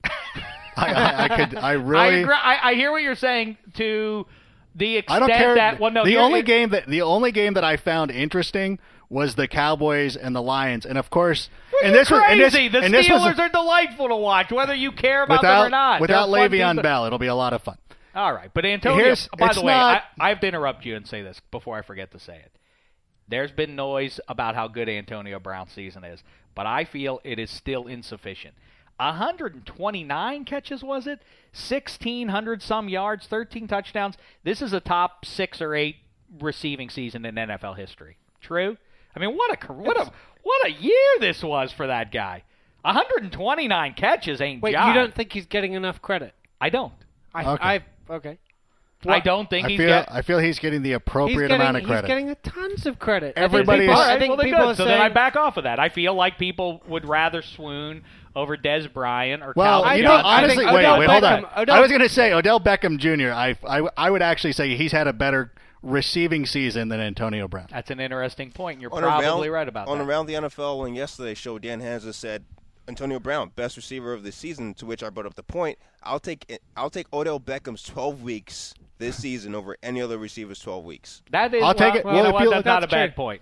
I, I, I could, I I, really. agree, I I hear what you're saying to the extent I don't care. that well, no, the you're- only it- game that the only game that I found interesting was the Cowboys and the Lions, and of course, and You're this was and this, crazy. the and this was Steelers are delightful to watch, whether you care about without them or not. without They're fun Le'Veon teams. Bell, it'll be a lot of fun. All right, but Antonio. Here's- by it's the way, not- I, I have to interrupt you and say this before I forget to say it. There's been noise about how good Antonio Brown's season is, but I feel it is still insufficient. one hundred twenty-nine catches, was it? sixteen hundred some yards, thirteen touchdowns. This is a top six or eight receiving season in N F L history. True? I mean, what a car- what a what a year this was for that guy. one hundred twenty-nine catches ain't Wait, jive. you don't think he's getting enough credit? I don't. I, Okay. I okay. I don't think I he's feel get, I feel he's getting the He's appropriate getting, amount of he's credit. getting a tons of credit. I think Everybody people- is- All I right, think well, then people good. are So then I saying- back off of that. I feel like people would rather swoon over Des Bryant or Well, Calvin you don't- know, Johnson. I honestly, think wait, Odell wait, hold on. Beckham- Odell- I was going to say Odell Beckham Junior I, I, I would actually say he's had a better receiving season than Antonio Brown. That's an interesting point. You're On probably around, right about on that. Around the N F L on yesterday's show, Dan Hansa said Antonio Brown, best receiver of the season, to which I brought up the point. I'll take I'll take Odell Beckham's twelve weeks this season over any other receiver's twelve weeks. That is, I'll take well, it- You well, know if what? you- That's not a that's bad true. point.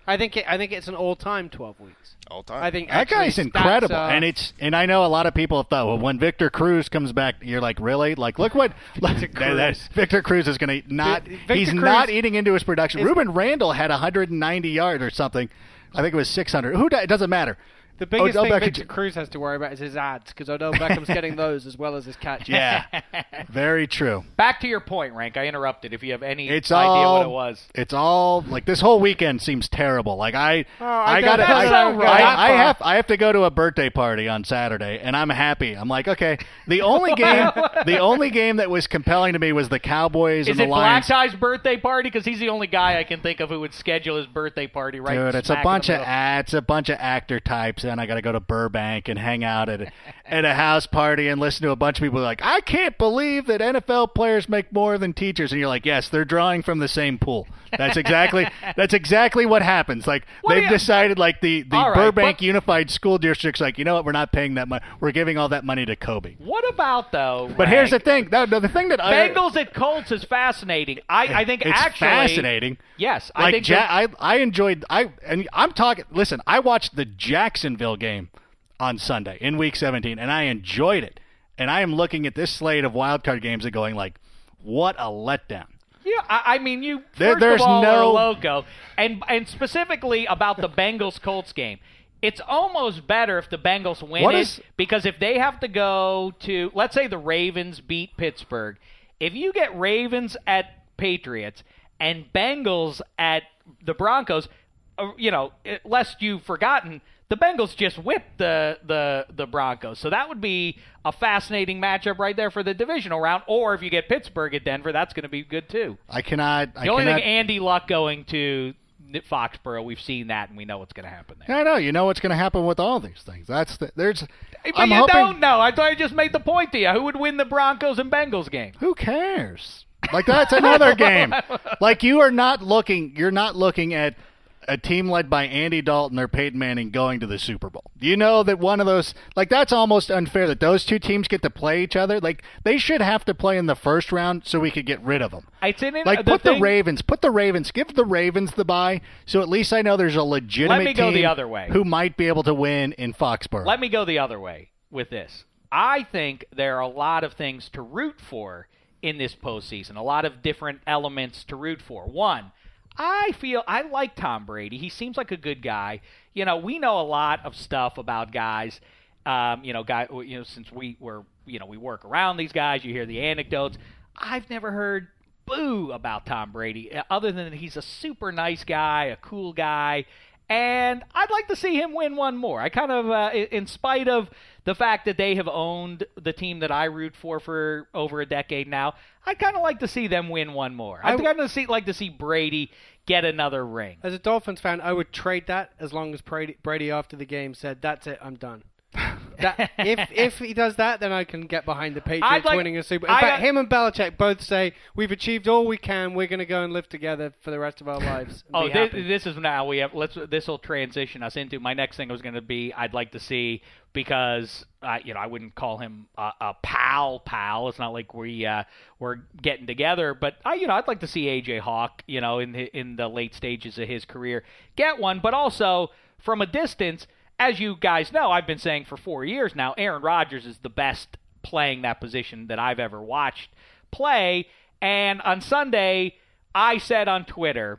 I think it, I think it's an all-time twelve weeks. All time. I think That actually guy's stats incredible, are- and it's and I know a lot of people have thought, well, when Victor Cruz comes back, you're like, really? Like, look what Victor Cruz, that, that, Victor Cruz is going to not. Victor he's Cruz not eating into his production. is- Ruben Randall had one hundred ninety yards or something. I think it was six hundred. Who? It doesn't matter. The biggest Odell thing Beckham- Victor Cruz has to worry about is his ads, because Odell Beckham's getting those as well as his catches. Yeah, very true. Back to your point, Rank. I interrupted. If you have any It's idea all. what it was. It's all like this whole weekend seems terrible. Like I, Oh, I I don't- got to. that's I, not right. I, I have. I have to go to a birthday party on Saturday, and I'm happy. I'm like, okay. The only game, the only game that was compelling to me was the Cowboys Is and the it Black Lions. Tie's birthday party? Because he's the only guy I can think of who would schedule his birthday party right. Dude, it's a smack in bunch the of middle. ads, a bunch of actor types, and I got to go to Burbank and hang out at a, at a house party and listen to a bunch of people like, I can't believe that N F L players make more than teachers, and you're like, yes, they're drawing from the same pool. That's exactly that's exactly what happens. Like What do they've you- decided, like the the All right, Burbank but- Unified School District's like, you know what, we're not paying that money. We're giving all that money to Kobe. What about though? But here's the Rank, thing. No, no, the thing that I Bengals at Colts is fascinating. I, I think it's actually fascinating. Yes, I Like think ja- that- I I enjoyed I and I'm talking. Listen, I watched the Jacksonville game on Sunday in Week seventeen, and I enjoyed it. And I am looking at this slate of wildcard games and going like, what a letdown. Yeah, I, I mean, you There- first there's of all no- are loco, and and specifically about the Bengals Colts game. It's almost better if the Bengals win What it is- because if they have to go to, let's say the Ravens beat Pittsburgh, if you get Ravens at Patriots and Bengals at the Broncos, uh, you know, it- lest you've forgotten, the Bengals just whipped the, the the Broncos. So that would be a fascinating matchup right there for the divisional round. Or if you get Pittsburgh at Denver, that's going to be good too. I cannot. I The only cannot, thing, Andy Luck going to Foxborough, we've seen that, and we know what's going to happen there. I know. You know what's going to happen with all these things. That's the, there's. But I'm you hoping, don't know. I thought I just made the point to you. Who would win the Broncos and Bengals game? Who cares? Like that's another game. Like you are not looking. You're not looking at a team led by Andy Dalton or Peyton Manning going to the Super Bowl. You know that one of those, like that's almost unfair that those two teams get to play each other. Like they should have to play in the first round so we could get rid of them. It's in, Like the put thing, the Ravens, put the Ravens, give the Ravens the bye, so at least I know there's a legitimate Let me go team the other way. who might be able to win in Foxborough. Let me go the other way with this. I think there are a lot of things to root for in this postseason, a lot of different elements to root for. One, I feel I like Tom Brady. He seems like a good guy. You know, we know a lot of stuff about guys. Um, you know, guy. You know, since we were, you know, we work around these guys. You hear the anecdotes. I've never heard boo about Tom Brady, other than he's a super nice guy, a cool guy, and I'd like to see him win one more. I kind of, uh, in spite of the fact that they have owned the team that I root for for over a decade now, I'd kind of like to see them win one more. I'd kind of see, like to see Brady get another ring. As a Dolphins fan, I would trade that as long as Brady, Brady after the game said, "That's it, I'm done." That, if if he does that, then I can get behind the Patriots like- winning a Super Bowl. In I- fact, him and Belichick both say, "We've achieved all we can. We're going to go and live together for the rest of our lives." And Oh, be this, happy." this is now we have. Let's. This will transition us into my next thing. Was going to be I'd like to see because uh, you know I wouldn't call him a, a pal pal. It's not like we uh, we're getting together, but I you know I'd like to see A J Hawk you know in the, in the late stages of his career get one, but also from a distance. As you guys know, I've been saying for four years now, Aaron Rodgers is the best playing that position that I've ever watched play. And on Sunday, I said on Twitter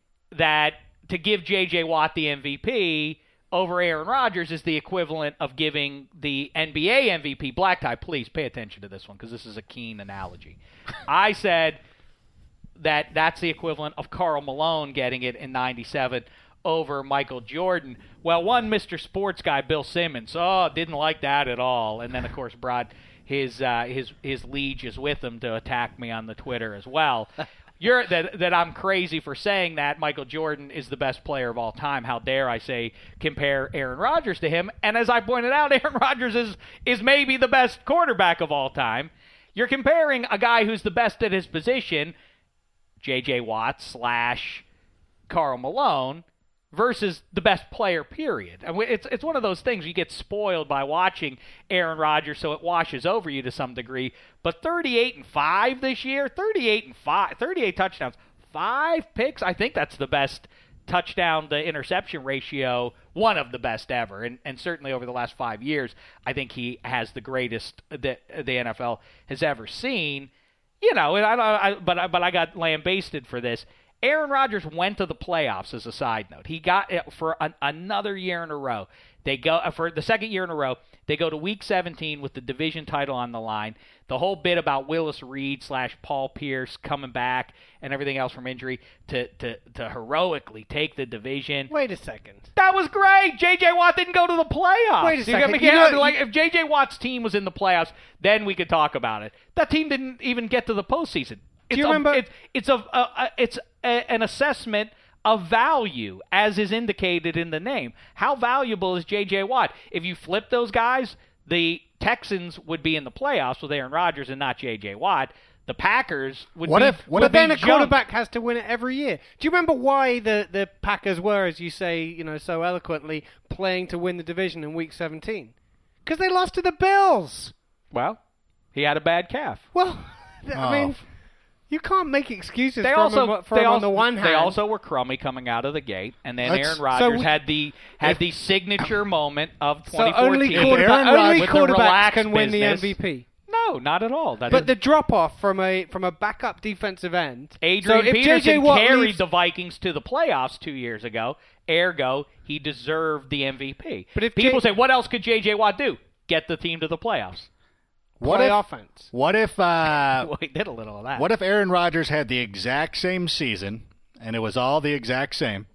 that to give J J Watt the M V P over Aaron Rodgers is the equivalent of giving the N B A M V P. Black Tie, please pay attention to this one because this is a keen analogy. I said that that's the equivalent of Karl Malone getting it in ninety-seven over Michael Jordan. Well, one Mister Sports guy, Bill Simmons, oh, didn't like that at all. And then, of course, brought his uh, his his lieges with him to attack me on the Twitter as well. You're that that I'm crazy for saying that Michael Jordan is the best player of all time. How dare I say compare Aaron Rodgers to him? And as I pointed out, Aaron Rodgers is is maybe the best quarterback of all time. You're comparing a guy who's the best at his position, J J Watt slash Karl Malone, versus the best player, period. And it's it's one of those things you get spoiled by watching Aaron Rodgers, so it washes over you to some degree. But thirty-eight and five this year, thirty-eight and five, thirty-eight touchdowns, five picks. I think that's the best touchdown to interception ratio, one of the best ever, and, and certainly over the last five years, I think he has the greatest that the N F L has ever seen. You know, and I, I, but I, but I got lambasted for this. Aaron Rodgers went to the playoffs as a side note. He got it for an, another year in a row. They go for the second year in a row. They go to Week seventeen with the division title on the line. The whole bit about Willis Reed slash Paul Pierce coming back and everything else from injury to, to, to heroically take the division. Wait a second. That was great. J J. Watt didn't go to the playoffs. Wait a You second. get me? You Yeah, know- like if J J. Watt's team was in the playoffs, then we could talk about it. That team didn't even get to the postseason. It's you a, remember- It's, it's a, a, a it's a, an assessment of value, as is indicated in the name. How valuable is J J. Watt? If you flip those guys, the Texans would be in the playoffs with Aaron Rodgers and not J J. Watt. The Packers would What be. if- what would But then be a jumped. quarterback has to win it every year. Do you remember why the, the Packers were, as you say, you know, so eloquently, playing to win the division in Week seventeen? Because they lost to the Bills. Well, he had a bad calf. Well, I Oh. mean, you can't make excuses They for also, him, for they him also, on the one hand. they also were crummy coming out of the gate, and then Let's- Aaron so Rodgers we- had the had the signature moment of so twenty fourteen. only, quarterback, Aaron only Rodgers- with the quarterbacks relaxed can win business. the M V P. No, not at all. That But is- the drop off from a from a backup defensive end. Adrian so if Peterson J J Watt carried leaves- the Vikings to the playoffs two years ago. Ergo, he deserved the M V P. But if people J- say, what else could J J. Watt do? Get the team to the playoffs. What play if, offense. what if uh, Well, he did a little of that. what if Aaron Rodgers had the exact same season, and it was all the exact same,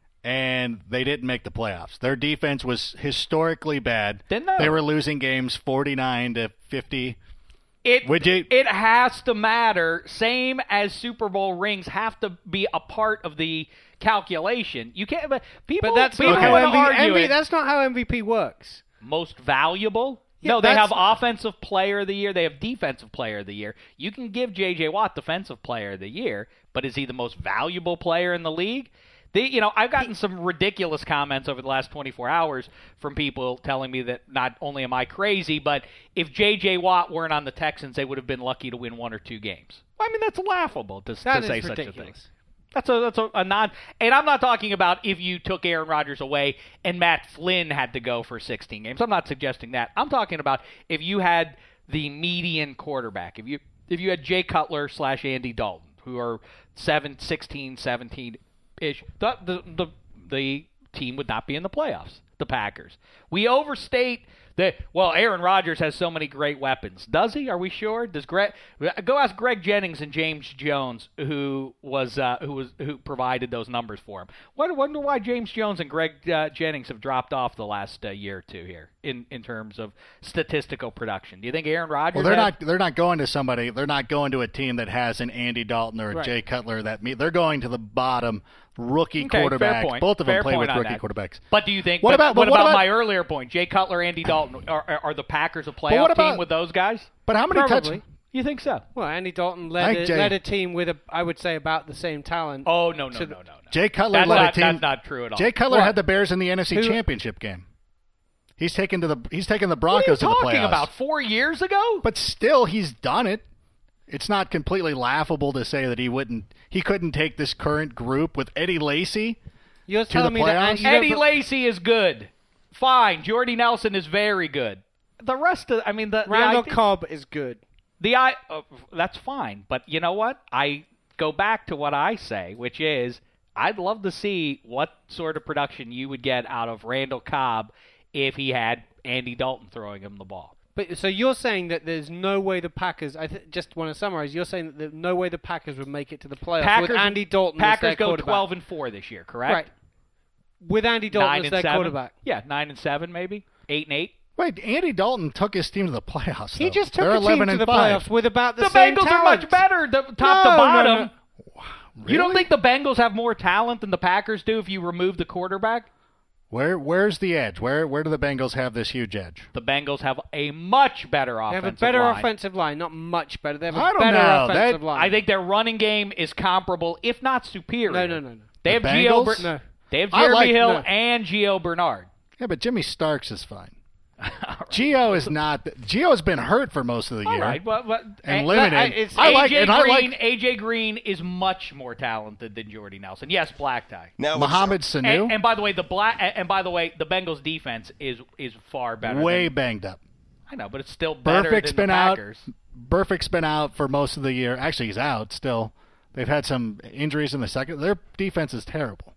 and they didn't make the playoffs? Their defense was historically bad. Didn't they? They were losing games forty-nine to fifty. It, Would you- it has to matter, same as Super Bowl rings have to be a part of the calculation. You can't. But people, But that's people not how want to M V P, argue M V P it. That's not how M V P works. Most valuable. Yeah, no, they that's- have Offensive Player of the Year. They have Defensive Player of the Year. You can give J J. Watt Defensive Player of the Year, but is he the most valuable player in the league? The, you know, I've gotten some ridiculous comments over the last twenty-four hours from people telling me that not only am I crazy, but if J J. Watt weren't on the Texans, they would have been lucky to win one or two games. Well, I mean, that's laughable to, That to is say such a thing. ridiculous. That's a that's a, a non, and I'm not talking about if you took Aaron Rodgers away and Matt Flynn had to go for sixteen games. I'm not suggesting that. I'm talking about if you had the median quarterback. If you if you had Jay Cutler slash Andy Dalton, who are seven, sixteen, seventeen ish, the the the, the team would not be in the playoffs. The Packers. We overstate that. Well, Aaron Rodgers has so many great weapons. Does he? Are we sure? Does Greg go ask Greg Jennings and James Jones, who was uh, who was who provided those numbers for him? Wonder, wonder why James Jones and Greg uh, Jennings have dropped off the last uh, year or two here in, in terms of statistical production. Do you think Aaron Rodgers? Well, they're has- not. They're not going to somebody. They're not going to a team that has an Andy Dalton or a Right. Jay Cutler. That me. They're going to the bottom rookie Okay, fair quarterbacks. point. Both of them Fair play point with on rookie that. quarterbacks. But do you think? What but about- what but what about, about- my earlier point? Jay Cutler, Andy Dalton. Are, are, are the Packers a playoff what about- team with those guys? But how many Probably. touch? You think so? Well, Andy Dalton I led think a, Jay- led a team with a, I would say, about the same talent. Oh no no To no the- no no. Jay Cutler That's led not, a team. that's not true at all. Jay Cutler What? had the Bears in the N F C Who- Championship game. He's taken to the. He's taken the What are you Broncos to the talking playoffs. about? Four years ago? But still, he's done it. It's not completely laughable to say that he wouldn't. He couldn't take this current group with Eddie Lacy. You're to telling the me that playoffs? Andy Eddie Dalton- Lacy is good. Fine. Jordy Nelson is very good. The rest of, I mean, the Randall the, idea- Cobb is good. the I uh, that's fine. But you know what? I go back to what I say, which is I'd love to see what sort of production you would get out of Randall Cobb if he had Andy Dalton throwing him the ball. But so you're saying that there's no way the Packers. I th- just want to summarize. You're saying that there's no way the Packers would make it to the playoffs Packers, with Andy Dalton as Packers their go quarterback. twelve and four this year, correct? Right. With Andy Dalton Nine as and their seven. quarterback. Yeah, nine and seven, maybe eight and eight. Wait, Andy Dalton took his team to the playoffs. He though. just took They're a team eleven to and the five. playoffs with about the, The same Bengals talent. are much better, the, top No, to no, bottom. no. You don't Really? think the Bengals have more talent than the Packers do if you remove the quarterback? Where Where's the edge? Where Where do the Bengals have this huge edge? The Bengals have a much better They offensive have a better line. offensive line, not much better. They have a I don't better know. offensive That- line. I think their running game is comparable, if not superior. No, no, no, no. They The have Gio. Bengals? Ber- No. They have I Jeremy like- Hill no. and Gio Bernard. Yeah, but Jimmy Starks is fine. All Gio is not. Gio's been hurt for most of the All year. right, but, but And uh, limited. uh, it's I A J like- and I Green. like- A J Green is much more talented than Jordy Nelson. Yes, black tie. Now, Mohamed Sanu, And, and by the way, the black and by the way, the Bengals defense is is far better. way than, banged up. I know, but it's still better Burfict's than been the out. Packers. Burfict's been out for most of the year. Actually, he's out still. They've had some injuries in the second. Their defense is terrible.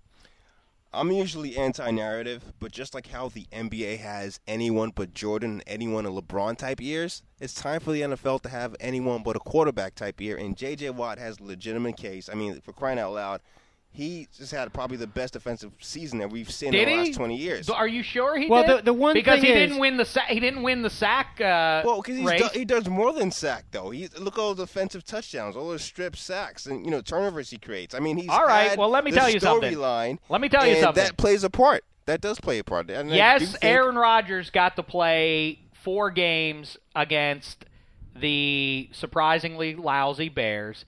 I'm usually anti-narrative, but just like how the N B A has anyone but Jordan and anyone in LeBron type years, it's time for the N F L to have anyone but a quarterback type year. And J J. Watt has a legitimate case. I mean, for crying out loud, he just had probably the best defensive season that we've seen Did in the he? last twenty years. So are you sure he Well, did? the- the one because thing he is- didn't win the sack. He didn't win the sack. Uh, Well, because race. he does more than sack, though. He look at all the defensive touchdowns, all those strip sacks, and you know turnovers he creates. I mean, he's All right, had well, let me the tell you something. storyline, Let me tell you and something. That plays a part. That does play a part. And I do Yes, think- Aaron Rodgers got to play four games against the surprisingly lousy Bears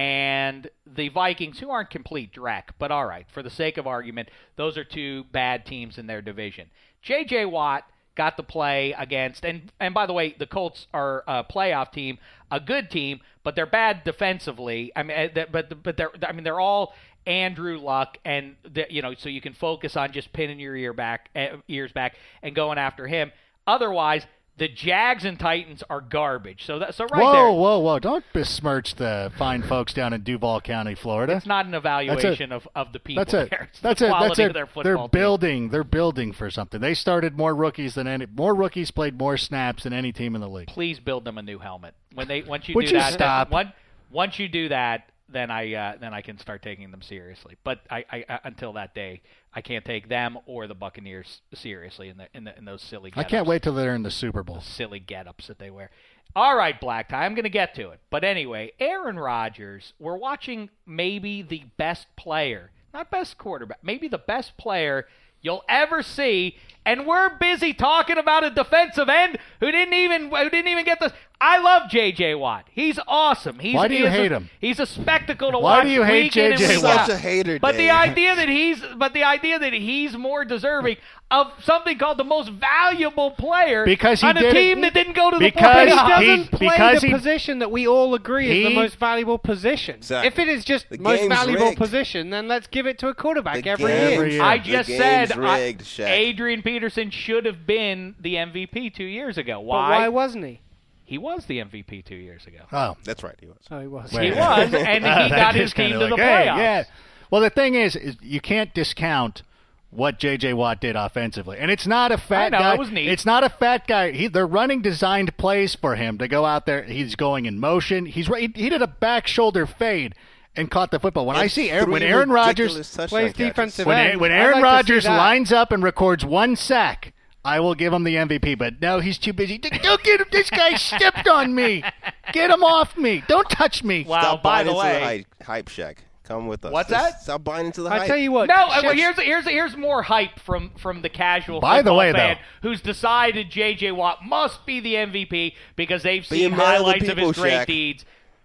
and the Vikings, who aren't complete dreck, but all right, for the sake of argument, those are two bad teams in their division. J J. Watt got to play against, and and by the way, the Colts are a playoff team, a good team, but they're bad defensively. I mean, but but they're I mean they're all Andrew Luck, and the, you know, so you can focus on just pinning your ear back, uh, ears back, and going after him. Otherwise, the Jags and Titans are garbage. So that so right whoa, there, whoa, whoa! Don't besmirch the fine folks down in Duval County, Florida. it's not an evaluation of, of the people That's it. there. It's That's the it. quality That's it. of their football They're team. building. They're building for something. They started more rookies than any. More rookies played more snaps than any team in the league. Please build them a new helmet. When they once you Would do you that, stop? Then, one, once you do that, then I uh, then I can start taking them seriously. But I, I, I until that day, I can't take them or the Buccaneers seriously in the in, the, in those silly. I Get-ups. can't wait till they're in the Super Bowl. Silly get-ups that they wear. All right, Black Tie, I'm going to get to it. But anyway, Aaron Rodgers, we're watching maybe the best player, not best quarterback, maybe the best player you'll ever see, and we're busy talking about a defensive end who didn't even who didn't even get the. I love J J. Watt. He's awesome. He's, Why do you he is hate a, him? He's a spectacle to Why watch. do you hate week in and J J. week Watt? out. Such a hater, But the Dave. idea that he's but the idea that he's more deserving of something called the most valuable player Because he on a did it- team that didn't go to the because He playoffs. he- doesn't play because the he- position that we all agree is he- the most valuable position. Exactly. If it is just The most game's valuable rigged. position, then let's give it to a quarterback The every game's year. Every year. I The just game's said I- rigged, Shaq. Adrian Peterson should have been the M V P two years ago. But Why? why wasn't he? He was the M V P two years ago. Oh, That's right, he was. Oh, he was. He was, and he Ah, got that his is kinda team to like, the hey, playoffs. yeah. Well, the thing is, is you can't discount what J J. Watt did offensively, and it's not a fat I know, guy. it was neat. It's not a fat guy. He, they're running designed plays for him to go out there. He's going in motion. He's he, he did a back shoulder fade and caught the football. When I And see Aaron, when three Aaron ridiculous Rodgers touchdown plays catches. defensive when, end, when I'd Aaron like to see Rodgers that. lines up and records one sack, I will give him the M V P. But no, he's too busy. Don't get him. This guy stepped on me. Get him off me. Don't touch me. Wow, Stop by buying the into way, the hype, hype Shack. Come with us. What's Just that? Stop buying into the I hype. tell you what. no. uh, Shaq- well, here's here's here's more hype from from the casual By the football way, fan though- who's decided J J. Watt must be the M V P because they've Be a seen man of the highlights of, his people, great Shaq. deeds.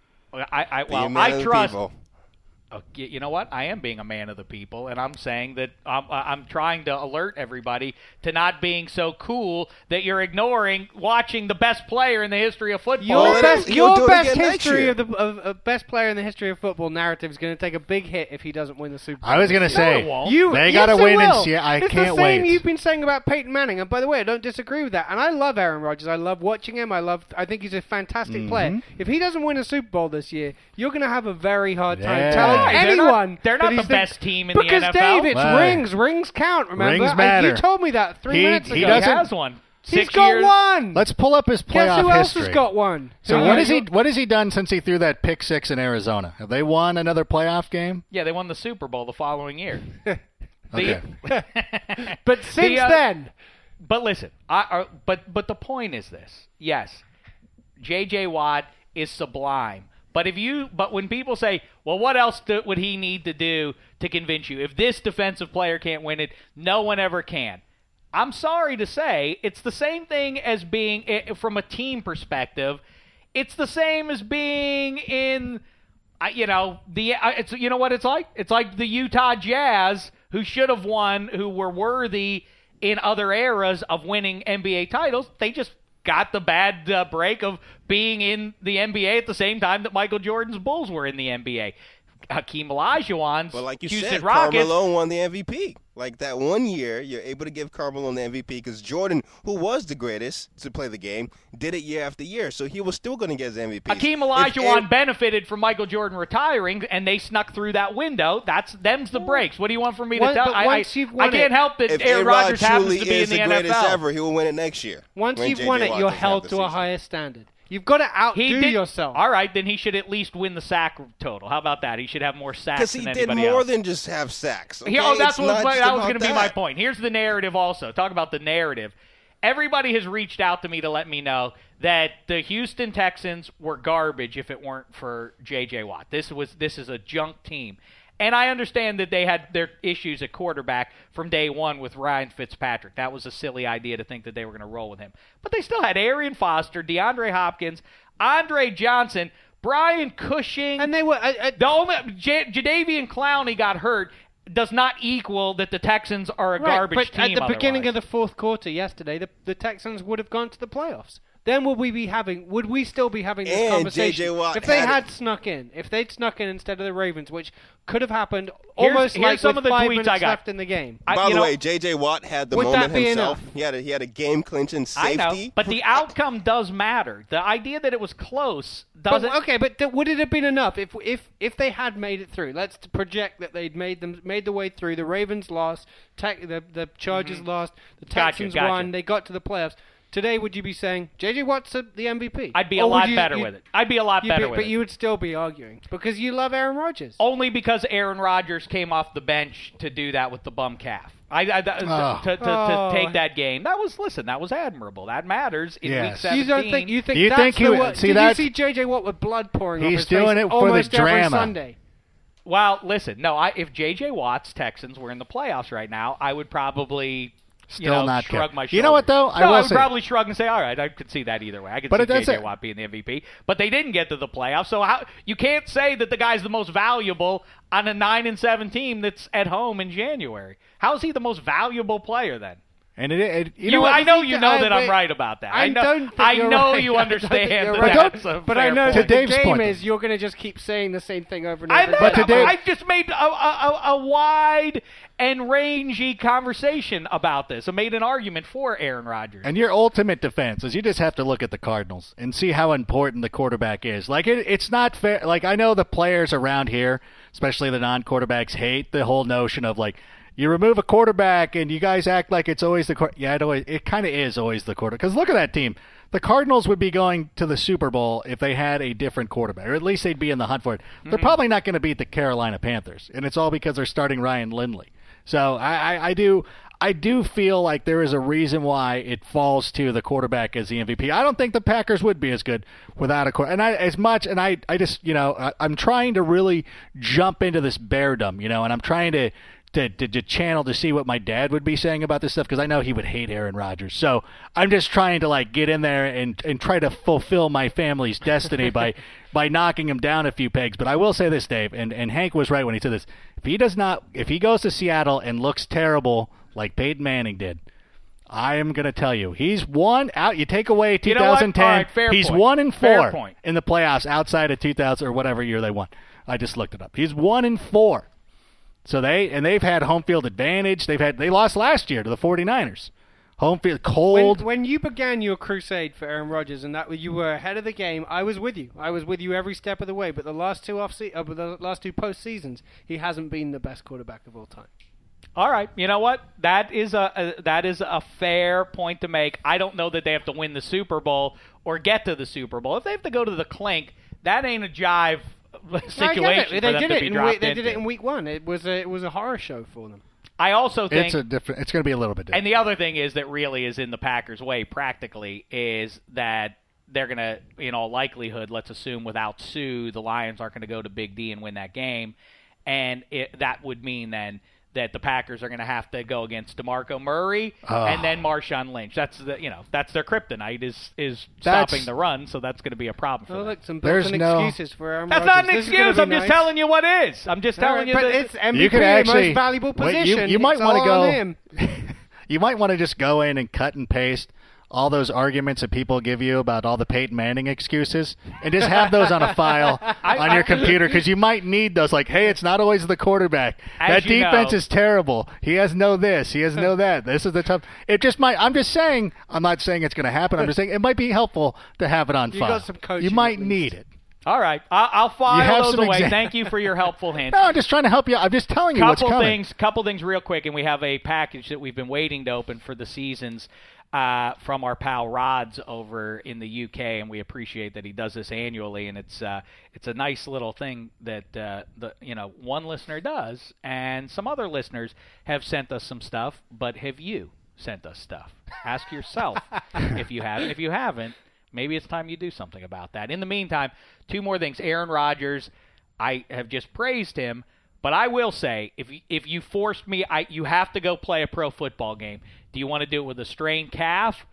I, I Be a well, man of I the trust. people. Uh, y- you know what? I am being a man of the people, and I'm saying that I'm, I'm trying to alert everybody to not being so cool that you're ignoring watching the best player in the history of football. Your Well, best, he'll do your it best again next history year. of the of, of best player in the history of football narrative is going to take a big hit if he doesn't win the Super Bowl. I was gonna No, say it won't. You, they yes, got to it win will. and see. I it's can't the same wait. you've been saying about Peyton Manning, and by the way, I don't disagree with that. And I love Aaron Rodgers. I love watching him. I love. I think he's a fantastic Mm-hmm. player. If he doesn't win a Super Bowl this year, you're going to have a very hard time Yeah. telling Right, they're not- anyone they're not that the he's best team in the because N F L. Dave, it's Right. rings. Rings count. Remember, Rings I- matter. you told me that three He- minutes he ago. He doesn't- has one. He's Six got years. one. Let's pull up his Guess playoff who else history. has got one? So Who- what has he what has he done since he threw that pick six in Arizona? Have they won another playoff game? Yeah, they won the Super Bowl the following year. Okay. But since uh, then, But listen, I, uh, but but the point is this: yes, J J. Watt is sublime. But if you, but when people say, well, what else do, would he need to do to convince you? If this defensive player can't win it, no one ever can. I'm sorry to say, it's the same thing as being, eh, from a team perspective, it's the same as being in, uh, you know, the, uh, it's, you know what it's like? It's like the Utah Jazz, who should have won, who were worthy in other eras of winning N B A titles. They just got the bad uh, break of being in the N B A at the same time that Michael Jordan's Bulls were in the N B A. Hakeem Olajuwon's Well, like you Houston said, Rockets. Carmelo won the M V P. Like that one year, you're able to give Carmelo the M V P because Jordan, who was the greatest to play the game, did it year after year. So he was still going to get his M V P. Hakeem Olajuwon benefited from Michael Jordan retiring, and they snuck through that window. That's them's the breaks. What do you want from me to Once- tell? but I, once I, you've won I can't it- help that If Aaron A-Rod Rodgers happens truly to be is in the, the greatest N F L. ever, he will win it next year. Once when you've J J won it, Watt you're doesn't have held the to a season. higher standard. You've got to outdo He did, yourself. All right, then he should at least win the sack total. How about that? He should have more sacks Because than he did anybody more else. than just have sacks. Okay? Here- oh, that's It's what not was, just that was about going to be my that. point. Here's the narrative also. Talk about the narrative. Everybody has reached out to me to let me know that the Houston Texans were garbage if it weren't for J J Watt. This was this is a junk team. And I understand that they had their issues at quarterback from day one with Ryan Fitzpatrick. That was a silly idea to think that they were going to roll with him. But they still had Arian Foster, DeAndre Hopkins, Andre Johnson, Brian Cushing. And they were. Uh, uh, The only J- Jadeveon Clowney got hurt does not equal that the Texans are a right, garbage but team. at the beginning of otherwise. the fourth quarter yesterday, the, the Texans would have gone to the playoffs. Then would we be having? Would we still be having this And conversation J J Watt if they had had it. snuck in? If they'd snuck in instead of the Ravens, which could have happened Here's- almost here's like some with of the five tweets minutes I got. left in the game. I- By you the know- way, J J Watt had the Would that moment be himself. enough? He had a he had a game clinching I safety. know, but the outcome does matter. The idea that it was close doesn't. But, okay, but th- would it have been enough if if if they had made it through? Let's project that they'd made them made the way through. The Ravens lost, tech, the the Chargers lost, the Mm-hmm. Gotcha, Texans gotcha. won. They got to the playoffs. Today, would you be saying J J Watt's the M V P? I'd be a Or would lot you- better you'd- with it. I'd be a lot you'd better be- with but it. you would still be arguing because you love Aaron Rodgers. Only because Aaron Rodgers came off the bench to do that with the bum calf. I, I, th- Oh. to, to, to Oh. take that game. That was listen. That was admirable. That matters in Yes. week seventeen. You don't think you think Do you that's think he the would- wa- see, Did you that's- see J J Watt with blood pouring off He's his face doing it for the almost every drama. Sunday? Well, listen. No, I, if J J Watt's Texans were in the playoffs right now, I would probably. You Still know, not shrug care. my shoulders. You know what, though? I no, will I would say- probably shrug and say, all right, I could see that either way. I could But see it does J J say- Watt being the M V P. But they didn't get to the playoffs, so how, you can't say that the guy's the most valuable on a nine and seven team that's at home in January. How is he the most valuable player then? And it, it you, You, know what? I know you know I- that I'm wait, right about that. I I know, don't think I you're know right. you I don't think understand you're that right. that's a But I fair know point. that the Dave's game point. is you're going to just keep saying the same thing over and I'm over. not, But to Dave- I just made a, a, a, a wide and rangy conversation about this. I made an argument for Aaron Rodgers. And your ultimate defense is you just have to look at the Cardinals and see how important the quarterback is. Like it, it's not fair. Like I know the players around here, especially the non-quarterbacks, hate the whole notion of like you remove a quarterback and you guys act like it's always the quarterback. Yeah, it always it kind of is always the quarterback. Because look at that team. The Cardinals would be going to the Super Bowl if they had a different quarterback, or at least they'd be in the hunt for it. Mm-hmm. They're probably not going to beat the Carolina Panthers, and it's all because they're starting Ryan Lindley. So I, I, I do I do feel like there is a reason why it falls to the quarterback as the M V P. I don't think the Packers would be as good without a quarterback. And I, as much, and I, I just, you know, I, I'm trying to really jump into this beardom, you know, and I'm trying to To, to, to channel to see what my dad would be saying about this stuff because I know he would hate Aaron Rodgers. So I'm just trying to like get in there and, and try to fulfill my family's destiny by by knocking him down a few pegs. But I will say this, Dave, and, and Hank was right when he said this. If he does not, if he goes to Seattle and looks terrible like Peyton Manning did, I am going to tell you, he's one out. You take away You know what? twenty ten, All right, fair he's point. one in Fair four point. in the playoffs outside of two thousand or whatever year they won. I just looked it up. He's one in four. So they and they've had home field advantage. They've had they lost last year to the 49ers. Home field cold. When, when you began your crusade for Aaron Rodgers and that you were ahead of the game, I was with you. I was with you every step of the way. But the last two off se- uh, the last two post seasons, he hasn't been the best quarterback of all time. All right, you know what? That is a, a that is a fair point to make. I don't know that they have to win the Super Bowl or get to the Super Bowl. If they have to go to the clink, that ain't a jive situation I get it. for They them did to it. be In dropped week, they did into. it in week one. It was a it was a horror show for them. I also think it's a different. It's going to be a little bit different. And the other thing is that really is in the Packers' way practically is that they're going to, in all likelihood, let's assume without Sue, the Lions aren't going to go to Big D and win that game. And it, that would mean then that the Packers are going to have to go against DeMarco Murray Oh. and then Marshawn Lynch. That's the you know that's their kryptonite is is That's- stopping the run, so that's going to be a problem for Oh, them. look, some There's built-in no- excuses for Aaron That's Rodgers. not an This is gonna excuse. be I'm just nice. telling you what is. I'm just All telling right, you but that it's M V P, you could actually most valuable Wait, position. you, you might It's want all to on go. him. You might want to just go in and cut and paste all those arguments that people give you about all the Peyton Manning excuses and just have those on a file I, on I, your computer because you might need those. Like, hey, it's not always the quarterback. As That you defense know- is terrible. He has no this. He has no that. This is the tough. It just might. I'm just saying. I'm not saying it's going to happen. I'm just saying it might be helpful to have it on You file. got some coaching, you might at least. need it. All right, I'll, I'll You file have those some away. exam- Thank you for your helpful hint. No, I'm just trying to help you. I'm just telling you what's Couple coming. things, couple things, real quick, and we have a package that we've been waiting to open for the seasons uh, from our pal Rods over in the U K, and we appreciate that he does this annually, and it's uh, it's a nice little thing that uh, the you know one listener does, and some other listeners have sent us some stuff, but have you sent us stuff? Ask yourself if you haven't. If you haven't, maybe it's time you do something about that. In the meantime, two more things. Aaron Rodgers, I have just praised him, but I will say, if you, if you forced me, I you have to go play a pro football game. Do you want to do it with a strained calf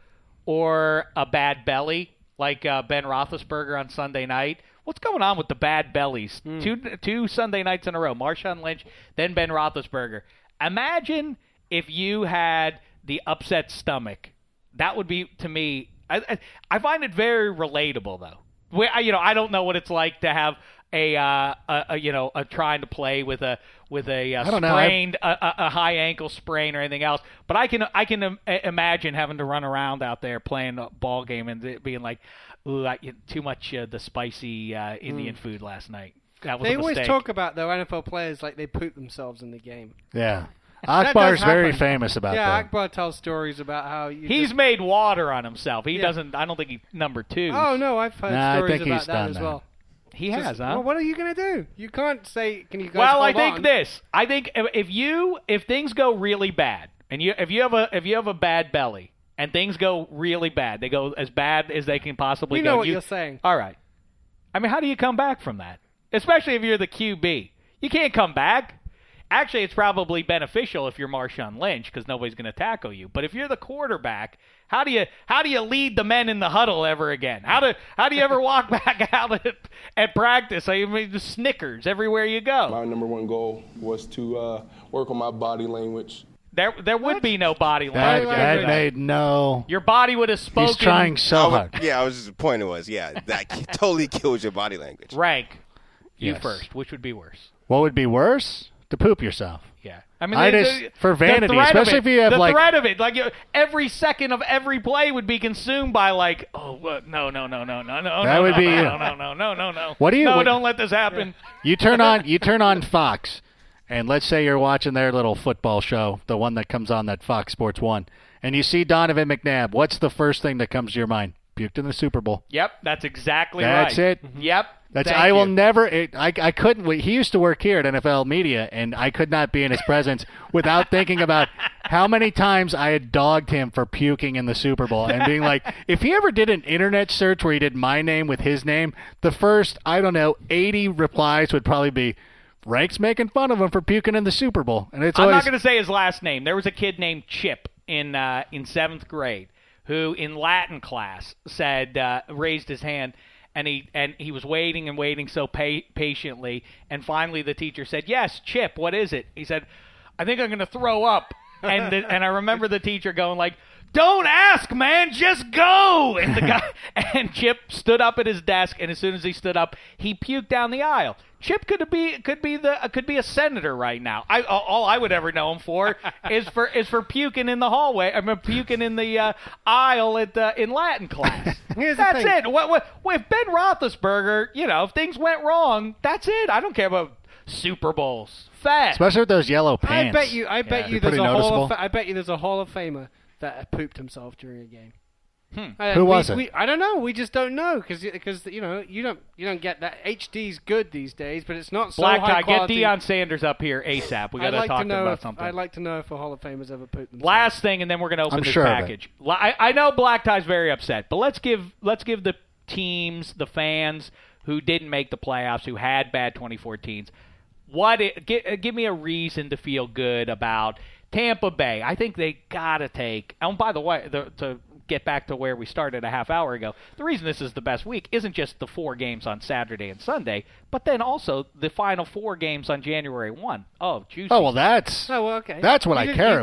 or a bad belly, like uh, Ben Roethlisberger on Sunday night? What's going on with the bad bellies? Mm. Two two Sunday nights in a row. Marshawn Lynch, then Ben Roethlisberger. Imagine if you had the upset stomach. That would be, to me, I, I, I find it very relatable, though. Where, I- you know, I don't know what it's like to have a, uh, a, a you know, a trying to play with a with a uh, I don't know, I- sprained, a, a, a high ankle sprain or anything else. But I can I can im- imagine having to run around out there playing a ball game and it being like, ooh, I, too much uh, the spicy uh, Indian food last night. That was They a always mistake. talk about, though, N F L players like they poop themselves in the game. Yeah. That Akbar's does very happen. famous about yeah, that. Akbar tells stories about how you He's just- made water on himself. He Yeah. doesn't. I don't think he number two. Oh, no, I've heard Nah, I stories think about he's that done as that. well. he Just- has, huh? Well, what are you going to do? You can't say, can you guys Well, I hold think on? this. I think if, if you if things go really bad, and you if you have a if you have a bad belly and things go really bad, they go as bad as they can possibly We go. know what you, you're saying. All right. I mean, how do you come back from that? Especially if you're the Q B, you can't come back. Actually, it's probably beneficial if you're Marshawn Lynch because nobody's going to tackle you. But if you're the quarterback, how do you how do you lead the men in the huddle ever again? How do how do you ever walk back out at, at practice? I mean, just Snickers everywhere you go. My number one goal was to uh, work on my body language. There there would be no body That, language. that after made no. Your body would have spoken. He's trying so I hard. would- yeah, I was just, the point was, yeah, that totally kills your body language. Rank you Yes. first. Which would be worse? What would be worse? To poop yourself. Yeah, I mean, I the- just- the- for the vanity, threat of especially it- if you have, the like- threat of it, like you, every second of every play would be consumed by like, oh, what? no, no, no, no, no, no, That no, would no, be no, you. no, no, no, no, no, no. What do you- No, what- don't let this happen. You turn on you turn on Fox, and let's say you're watching their little football show, the one that comes on that Fox Sports One, and you see Donovan McNabb. What's the first thing that comes to your mind? Puked in the Super Bowl. Yep, that's exactly That's right. it. Yep. That's Thank I will you. never. It, I I couldn't. He used to work here at N F L Media, and I could not be in his presence without thinking about how many times I had dogged him for puking in the Super Bowl, and being like, if he ever did an internet search where he did my name with his name, the first I don't know eighty replies would probably be, Rank's making fun of him for puking in the Super Bowl, and it's I'm always not going to say his last name. There was a kid named Chip in uh, in seventh grade who, in Latin class, said uh, raised his hand, and he and he was waiting and waiting so pa- patiently, and finally the teacher said, "Yes, Chip, what is it?" He said, "I think I'm going to throw up," and the, and I remember the teacher going like, "Don't ask, man, just go!" And the guy and Chip stood up at his desk, and as soon as he stood up, he puked down the aisle. Chip could be could be the could be a senator right now. I all I would ever know him for is for is for puking in the hallway. I mean, puking in the uh, aisle at uh, in Latin class. Here's the That's thing. it. What, what, if Ben Roethlisberger, you know, if things went wrong, that's it. I don't care about Super Bowls. Fat. especially with those yellow I pants. bet you. I bet Yeah. you They're there's a pretty hall of. noticeable. Fa- I bet you there's a Hall of Famer that pooped himself during a game. Hmm. Uh, Who we- was it? We, I don't know. We just don't know because because you know you don't you don't get that. H D's good these days, but it's not so Black high tie, get quality. Deion Sanders up here ASAP. We got I'd to like talk to to him know about if, something. I'd like to know if a Hall of Famer's ever pooped themselves. Last thing, and then we're going to open I'm this sure of it. package. Li- I, I know Black Tie's very upset, but let's give let's give the teams, the fans who didn't make the playoffs, who had bad twenty fourteens, what it, give, give me a reason to feel good about Tampa Bay. I think they got to take. And by the way, the, to get back to where we started a half hour ago, the reason this is the best week isn't just the four games on Saturday and Sunday, but then also the final four games on January first. Oh, juicy. Oh well, that's Oh, well, okay. that's what You I did- care you- about. yeah.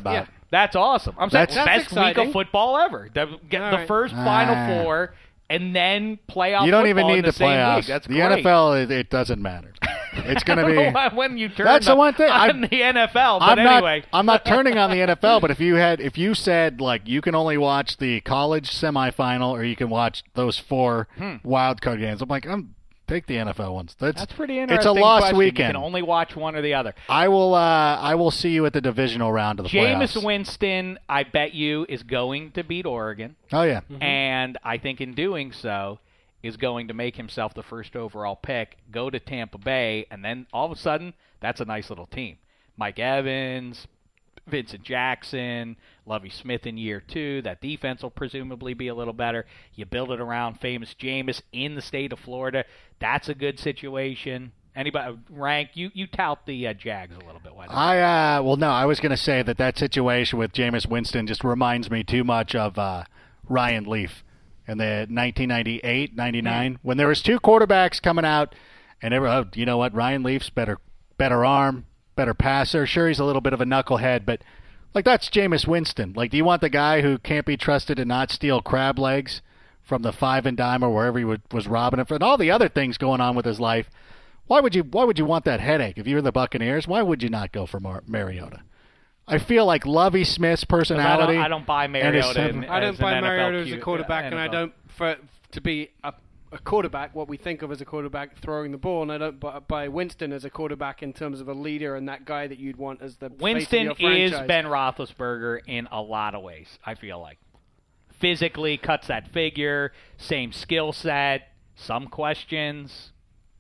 That's awesome. I'm saying That's- best That's week exciting. of football ever. The, get All the right. first Ah. Final Four and then playoff. You don't even football in need the the same playoffs. week. That's the great. N F L, it, it doesn't matter. It's going to be. when you turn That's the one thing. on I'm- the N F L. But I'm anyway, not. I'm not turning on the N F L. But if you had, if you said like you can only watch the college semifinal, or you can watch those four wild card games, I'm like, I'm take the N F L ones. That's that's pretty interesting. It's a lost question. weekend. You can only watch one or the other. I will. Uh, I will see you at the divisional round of the Jameis playoffs. Winston, I bet you, is going to beat Oregon, Oh yeah. and I think in doing so is going to make himself the first overall pick, go to Tampa Bay, and then all of a sudden, that's a nice little team. Mike Evans, Vincent Jackson, Lovie Smith in year two. That defense will presumably be a little better. You build it around famous Jameis in the state of Florida. That's a good situation. Anybody rank you? You tout the uh, Jags a little bit. Why not? I uh, well, no, I was going to say that that situation with Jameis Winston just reminds me too much of uh, Ryan Leaf in the nineteen ninety-eight ninety-nine Hmm. when there was two quarterbacks coming out, and every, oh, you know what, Ryan Leaf's better, better arm, better passer. Sure, he's a little bit of a knucklehead, but like that's Jameis Winston. Like, do you want the guy who can't be trusted to not steal crab legs from the five and dime or wherever he would, was robbing it for, and all the other things going on with his life? Why would you? Why would you want that headache if you're the Buccaneers? Why would you not go for Mar- Mariota? I feel like Lovie Smith's 'Cause I don't, personality. I don't buy and his Mariota. seven- in- I don't as buy an N F L Mariota as a Q- quarterback, uh, and I N F L. don't for to be a, a quarterback, what we think of as a quarterback throwing the ball, and I don't buy, buy Winston as a quarterback in terms of a leader and that guy that you'd want as the Winston face of your is franchise. Ben Roethlisberger in a lot of ways, I feel like. Physically cuts that figure, same skill set, some questions.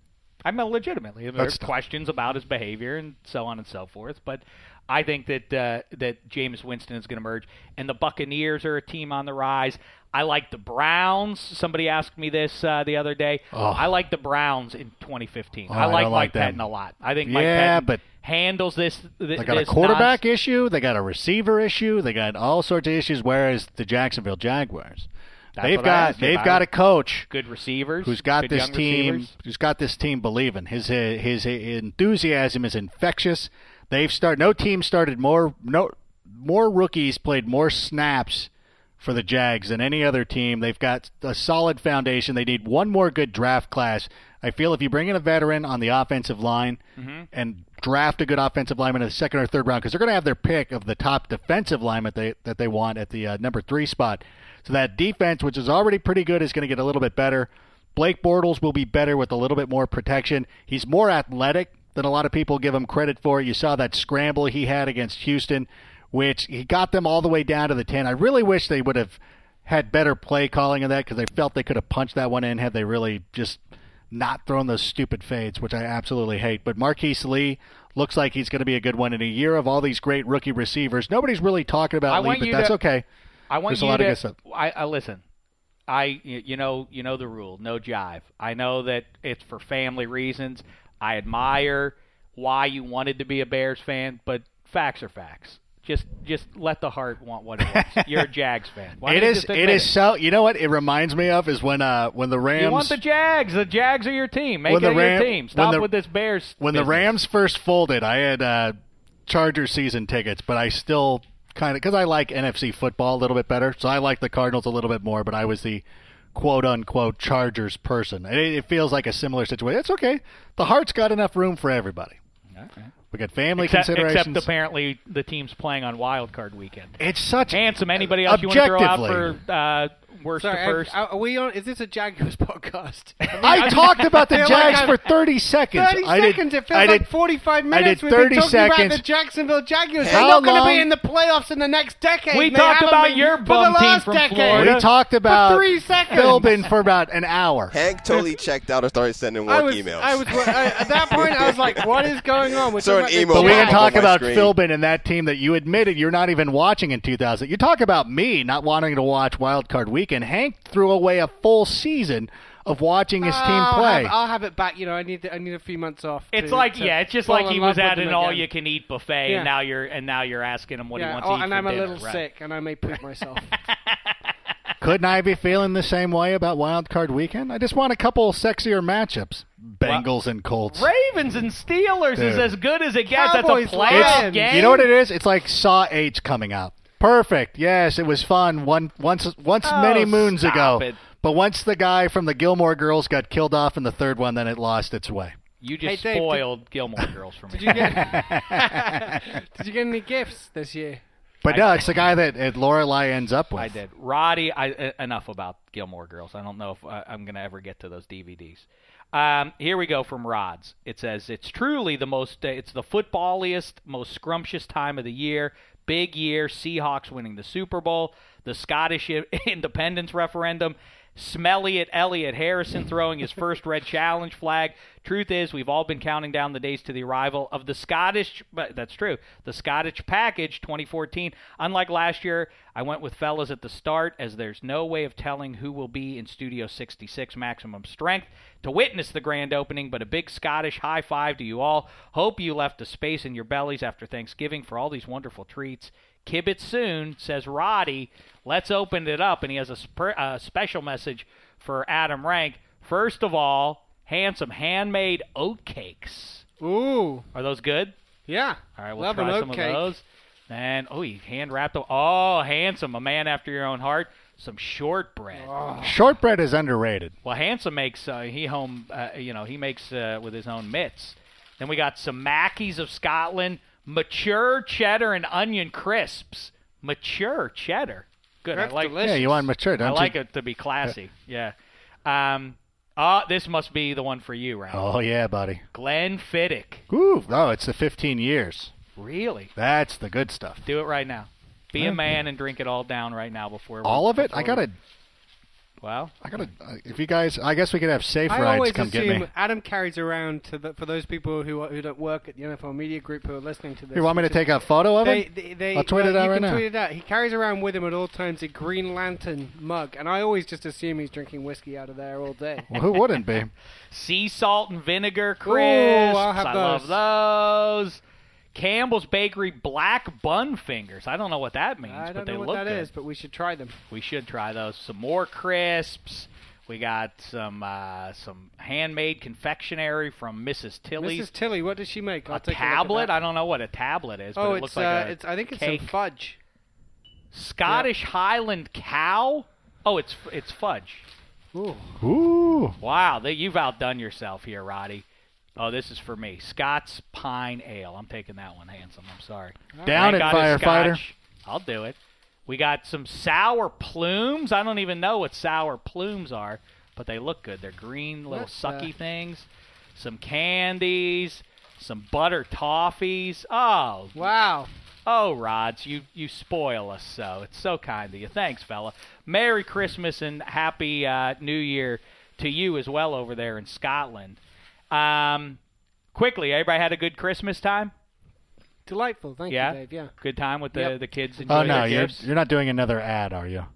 I mean, legitimately, there are That's tough. questions about his behavior and so on and so forth. But I think that uh, that Jameis Winston is going to emerge, and the Buccaneers are a team on the rise. I like the Browns. Somebody asked me this uh, the other day. Oh. I like the Browns in twenty fifteen. Oh, I I like don't Mike like them. Patton a lot. I think Mike Yeah, Patton but handles this. Th- They got a this quarterback nonsense. issue. They got a receiver issue. They got all sorts of issues. Whereas the Jacksonville Jaguars, That's they've what I got asked you they've about. got a coach Good receivers. who's got good this young team receivers. who's got this team believing. His uh, his enthusiasm is infectious. They've started. No team started more. No more rookies played more snaps for the Jags than any other team. They've got a solid foundation. They need one more good draft class. I feel if you bring in a veteran on the offensive line Mm-hmm. and draft a good offensive lineman in the second or third round, because they're going to have their pick of the top defensive lineman they, that they want at the uh, number three spot. So that defense, which is already pretty good, is going to get a little bit better. Blake Bortles will be better with a little bit more protection. He's more athletic than a lot of people give him credit for. You saw that scramble he had against Houston, which he got them all the way down to the ten. I really wish they would have had better play calling of that, because they felt they could have punched that one in had they really just not thrown those stupid fades, which I absolutely hate. But Marquise Lee looks like he's going to be a good one in a year of all these great rookie receivers. Nobody's really talking about I Lee, want but you that's to- okay. I want There's a you lot of to. good stuff. I, I listen. I you know you know the rule. No jive. I know that it's for family reasons. I admire why you wanted to be a Bears fan, but facts are facts. Just just let the heart want what it wants. You're a Jags fan. Why It don't you is. just It admit is so. You know what? It reminds me of is when uh when the Rams You want the Jags. The Jags are your team. Make When it the Ram- your team. when Stop the- with this Bears. when the business. Rams first folded. I had uh, Chargers season tickets, but I still kind of because I like N F C football a little bit better, so I like the Cardinals a little bit more. But I was the quote unquote Chargers person. It, it feels like a similar situation. It's okay. The heart's got enough room for everybody. Okay. We got family Except, considerations. except apparently the team's playing on Wild Card Weekend. it's such Handsome. Anybody else you want to throw out Objectively. for uh, worst Sorry, to are, first? are we on? Is this a Jaguars podcast? I talked about the feel Jags like I'm- for thirty seconds. Thirty I did, seconds. It feels I like did, forty-five I minutes. did We've been thirty talking about seconds. the Jacksonville Jaguars. How They're not going to long- be in the playoffs in the next decade. We They talked haven't about been your for bum the team last from decade. Florida. we talked about three seconds. Philbin for about an hour. Hank totally checked out and started sending I work was, emails. I was I, at that point. I was like, "What is going on?" We're So talking an about the email But we Yeah. can Up talk on my about screen. Philbin and that team that you admitted you're not even watching in two thousand. You talk about me not wanting to watch Wild Card Weekend. Hank threw away a full season of watching his team I'll play. Have, I'll have it back. You know, I need I need a few months off. It's to- like to yeah, it's just fall like in he love was with at them an again. all-you-can-eat buffet, Yeah. and now you're and now you're asking him what Yeah. he wants Oh, to eat and for I'm a dinner, little right? sick, and I may poop myself. Couldn't I be feeling the same way about Wild Card Weekend? I just want a couple sexier matchups. Bengals and Colts. Ravens and Steelers is Dude. as good as it gets. Cowboys, That's a playoff Lions. game. You know what it is? It's like Saw eight coming out. Perfect. Yes, it was fun one once once Oh, many moons stop ago. it. But once the guy from the Gilmore Girls got killed off in the third one, then it lost its way. You just Hey, Dave, spoiled Gilmore Girls for me. Did you get? Did you get any gifts this year? But I- no, it's the guy that uh, Lorelai ends up with. I did. Roddy, I, uh, enough about Gilmore Girls. I don't know if uh, I'm going to ever get to those D V Ds. Um, here we go from Rods. It says, it's truly the most, uh, it's the footballiest, most scrumptious time of the year. Big year, Seahawks winning the Super Bowl, the Scottish independence referendum, Smelly at Elliot Harrison throwing his first red challenge flag. Truth is, we've all been counting down the days to the arrival of the Scottish, but that's true, the Scottish package twenty fourteen. Unlike last year, I went with fellas at the start, as there's no way of telling who will be in Studio sixty-six maximum strength to witness the grand opening, but a big Scottish high five to you all. Hope you left a space in your bellies after Thanksgiving for all these wonderful treats. Kibitz soon, says Roddy. Let's open it up. And he has a sp- uh, special message for Adam Rank. First of all, handsome handmade oat cakes. Ooh, Are those good? yeah. All right, we'll Love try an some oat cake. of those. And, oh, he hand wrapped them. Oh, handsome. A man after your own heart. Some shortbread. Shortbread is underrated. Well, Handsome makes, uh, he home, uh, you know, he makes uh, with his own mitts. Then we got some Mackeys of Scotland. Mature cheddar and onion crisps. Mature cheddar. Good. That's I like. delicious. Yeah, you want mature, don't I you? like it to be classy. Yeah. Um. Oh, this must be the one for you, right? Oh, yeah, buddy. Glenfiddich. Ooh, oh, it's the fifteen years. Really? That's the good stuff. Do it right now. Be a man and drink it all down right now before. we- All of it? I before we- gotta, Well, I gotta. Uh, if you guys, I guess we could have safe I rides always come get assume me. Adam carries around to the, for those people who who don't work at the N F L media group who are listening to this. You want me to which is- take a photo of They, it? they, they, I'll tweet well, it out you right can now. tweet it out. He carries around with him at all times a Green Lantern mug, and I always just assume he's drinking whiskey out of there all day. Well, who wouldn't be? sea salt and vinegar Ooh, crisps. I'll have I those. love those. Campbell's Bakery black bun fingers. I don't know what that means, I but don't they know what look that good. is, but we should try them. We should try those. Some more crisps. We got some uh, some handmade confectionery from Missus Tilly's. Missus Tilly, what does she make? I'll a take tablet. A look at that. I don't know what a tablet is, Oh, but it it's looks like uh, a it's. I think it's cake. some fudge. Scottish Highland cow. Oh, it's it's fudge. Ooh. Ooh. Wow, they, you've outdone yourself here, Roddy. Oh, this is for me. Scott's Pine Ale. I'm taking that one, Handsome. I'm sorry. Down Frank it, got his firefighter. Scotch. I'll do it. We got some sour plumes. I don't even know what sour plumes are, but they look good. They're green little What's, uh, sucky things. Some candies. Some butter toffees. Oh, Wow. Oh, Rods, you, you spoil us so. It's so kind of you. Thanks, fella. Merry Christmas and Happy uh, New Year to you as well over there in Scotland. Um, quickly, everybody had a good Christmas time? Delightful. Thank Yeah? you, Dave. Yeah. Good time with the, Yep. the kids Oh enjoying no, their you're gifts? you're not doing another ad, are you?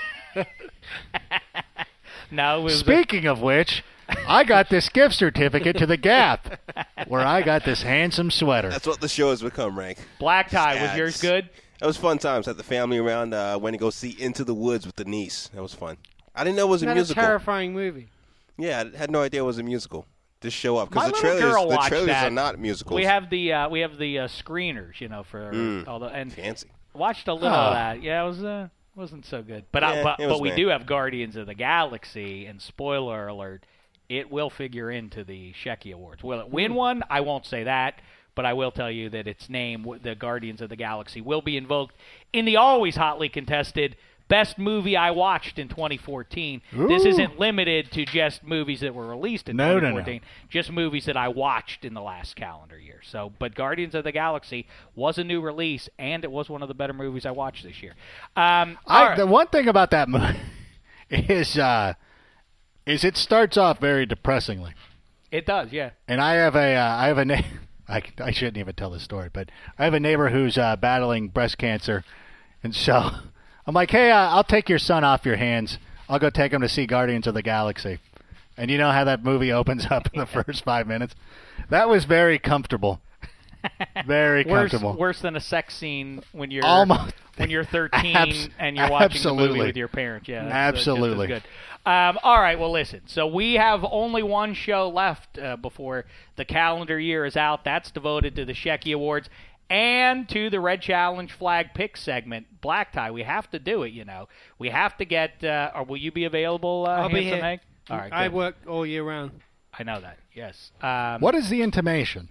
No, it was a- Speaking of which, I got this gift certificate to the Gap, where I got this handsome sweater. That's what the show has become, Rank. black tie. Was Ads. yours good? It was fun times. Had the family around. Uh, went to go see Into the Woods with the niece. That was fun. I didn't know it was Isn't a that a musical. terrifying movie? Yeah, I had no idea it was a musical. Just show up My because the little trailers, girl the watched trailers that. are not musicals. We have the uh, we have the uh, screeners, you know, for Mm. all the and fancy. watched a little Oh. of that. Yeah, it was uh, wasn't so good. But I, Yeah, but, it was but we meh. do have Guardians of the Galaxy, and spoiler alert, it will figure into the Shecky Awards. Will it win one? I won't say that, but I will tell you that its name, w- the Guardians of the Galaxy, will be invoked in the always hotly contested Best Movie I Watched in twenty fourteen. This Ooh. isn't limited to just movies that were released in No, no, no. twenty fourteen. Just movies that I watched in the last calendar year. So, but Guardians of the Galaxy was a new release, and it was one of the better movies I watched this year. Um, all I, right. The one thing about that movie is uh, is it starts off very depressingly, It does, yeah. and I have a uh, I have a na- I, I shouldn't even tell this story, but I have a neighbor who's uh, battling breast cancer, and so I'm like, hey, uh, I'll take your son off your hands. I'll go take him to see Guardians of the Galaxy. And you know how that movie opens up in the first five minutes? That was very comfortable. Very Worse, comfortable. worse than a sex scene when you're Almost. when you're thirteen Abs- and you're watching the movie absolutely. with your parents. Yeah, that's, uh, just as Absolutely. good. Um, all right, well, listen. So we have only one show left uh, before the calendar year is out. That's devoted to the Shecky Awards. and to the Red Challenge Flag Pick segment. Black Tie, we have to do it, you know. We have to get, uh, or will you be available, uh, I'll Handsome be here. Hank? All right, I good. work all year round. I know that, yes. Um, What is the intimation?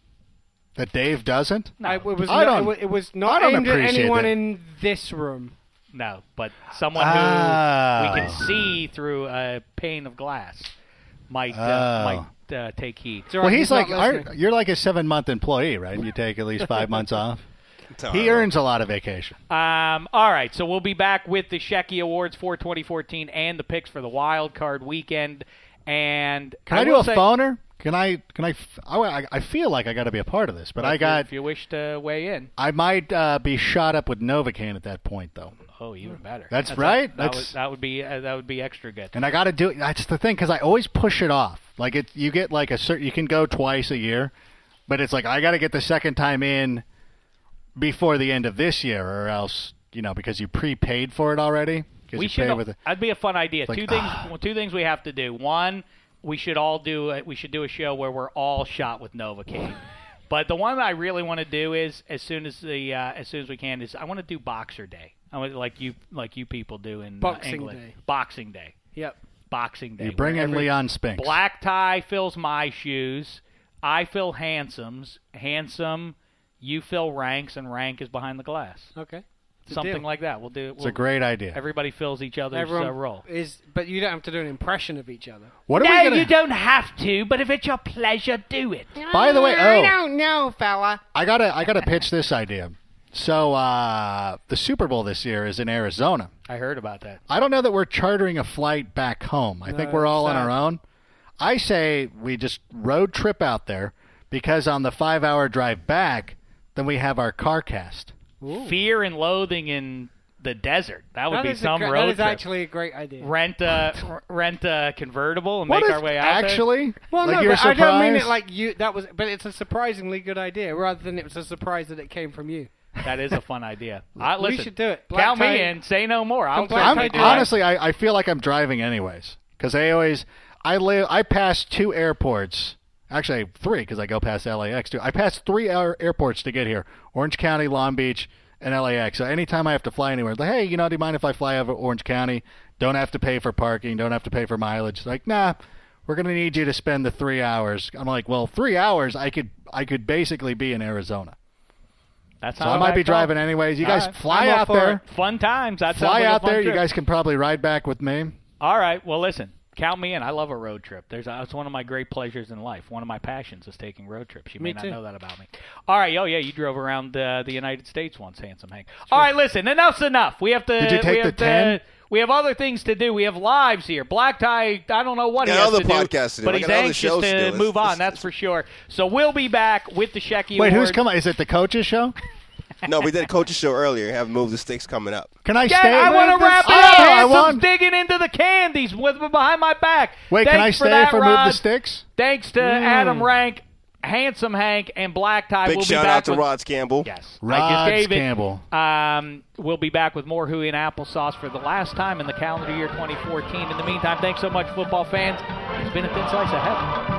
That Dave doesn't? No, I, it, was I not, don't- it, was, it was I not don't aimed at appreciate anyone that. in this room. no, but someone who Oh. we can see through a pane of glass might, Oh. uh, might uh, take heed. It's all Well, right, he's, not like, our, listening. you're like a seven-month employee, right? You take at least five months off. He earns a lot of vacation. Um, all right, so we'll be back with the Shecky Awards for twenty fourteen and the picks for the wild card weekend. And Can I, do will a say, phoner? Can I? Can I? f- I, I feel like I got to be a part of this, but if I you- got. If you wish to weigh in, I might uh, be shot up with Novocaine at that point, though, oh, even better. That's right. That, That's- would, that would be uh, that would be extra good. and I got to do it. That's the thing, because I always push it off. Like it, you get like a certain. You can go twice a year, but it's like I got to get the second time in before the end of this year, or else you know because you prepaid for it already. 'Cause We you should. pay with it. That'd be a fun idea. Like, two things. ah. Two things we have to do. One, we should all do. A, we should do a show where we're all shot with Novocaine. But the one that I really want to do is as soon as the uh, as soon as we can is I want to do Boxer Day. I want like you like you people do in uh, Boxing England. Day. Boxing Day. Yep. Boxing Day. You bring where in every- Leon Spinks. Black Tie fills my shoes. I fill Handsome's. Handsome, you fill Ranks, and Rank is behind the glass. Okay. It's a Something deal. like that. We'll do. It's we'll, a great idea. Everybody fills each other's Everyone uh, role. is, but you don't have to do an impression of each other. What are No, we gonna? you don't have to, but if it's your pleasure, do it. By the way, I oh, don't know, fella. I gotta, I gotta pitch this idea. So uh, the Super Bowl this year is in Arizona. I heard about that. I don't know that we're chartering a flight back home. I think No, we're all on sad. our own. I say we just road trip out there because on the five-hour drive back, then we have our car cast. Fear and loathing in the desert. That would That be is a some gre- road That is trip. actually a great idea. Rent a r- rent a convertible and What make is our way out there. actually? Well, like no, you're but I don't mean it surprised? like you. That was, but it's a surprisingly good idea, rather than it was a surprise that it came from you. That is a fun idea. I, We listen, should do it. Black Count tie- me in. Say no more. I'll Black I'm, tie certainly do do it. honestly, I, I feel like I'm driving anyways because I always I live I pass two airports. Actually, three because I go past L A X too. I pass three air, airports to get here: Orange County, Long Beach, and L A X. So anytime I have to fly anywhere, it's like, hey, you know, do you mind if I fly over Orange County? Don't have to pay for parking. Don't have to pay for mileage. It's like, nah, we're gonna need you to spend the three hours. I'm like, well, three hours, I could I could basically be in Arizona. That's So how I might be call. driving anyways. You All guys right. fly I'm all out for there. it. Fun times. That sounds Fly like a out fun there. You trip. guys can probably ride back with me. All right. Well, listen. Count me in. I love a road trip. There's that's one of my great pleasures in life. One of my passions is taking road trips. You Me may not too. know that about me. All right. Oh yeah, you drove around uh, the United States once, Handsome Hank. All right. Listen. Enough's enough. We have to. Did you take we the have ten? To, we have other things to do. We have lives here. Black Tie. I don't know what Got he has other to do, podcasts to do. but I he's got other anxious shows to to do. Let's- move on. let's- That's for sure. So we'll be back with the Shecky Wait, Awards. who's coming? Is it the coaches show? No, we did a coach's show earlier. Have Move the Sticks coming up. Can I Yeah, stay? I want to wrap it Oh, up. I Handsome's want- digging into the candies with behind my back. Wait, Thanks can I for stay that, for Move Rod. the Sticks? Thanks to Adam Rank, Handsome Hank, and Black Tie. Big we'll shout be back out to with, Rods Campbell. Yes, I Rods just gave it. Campbell. Um, we'll be back with more Huey and Applesauce for the last time in the calendar year twenty fourteen. In the meantime, thanks so much, football fans. It's been a thin slice of heaven.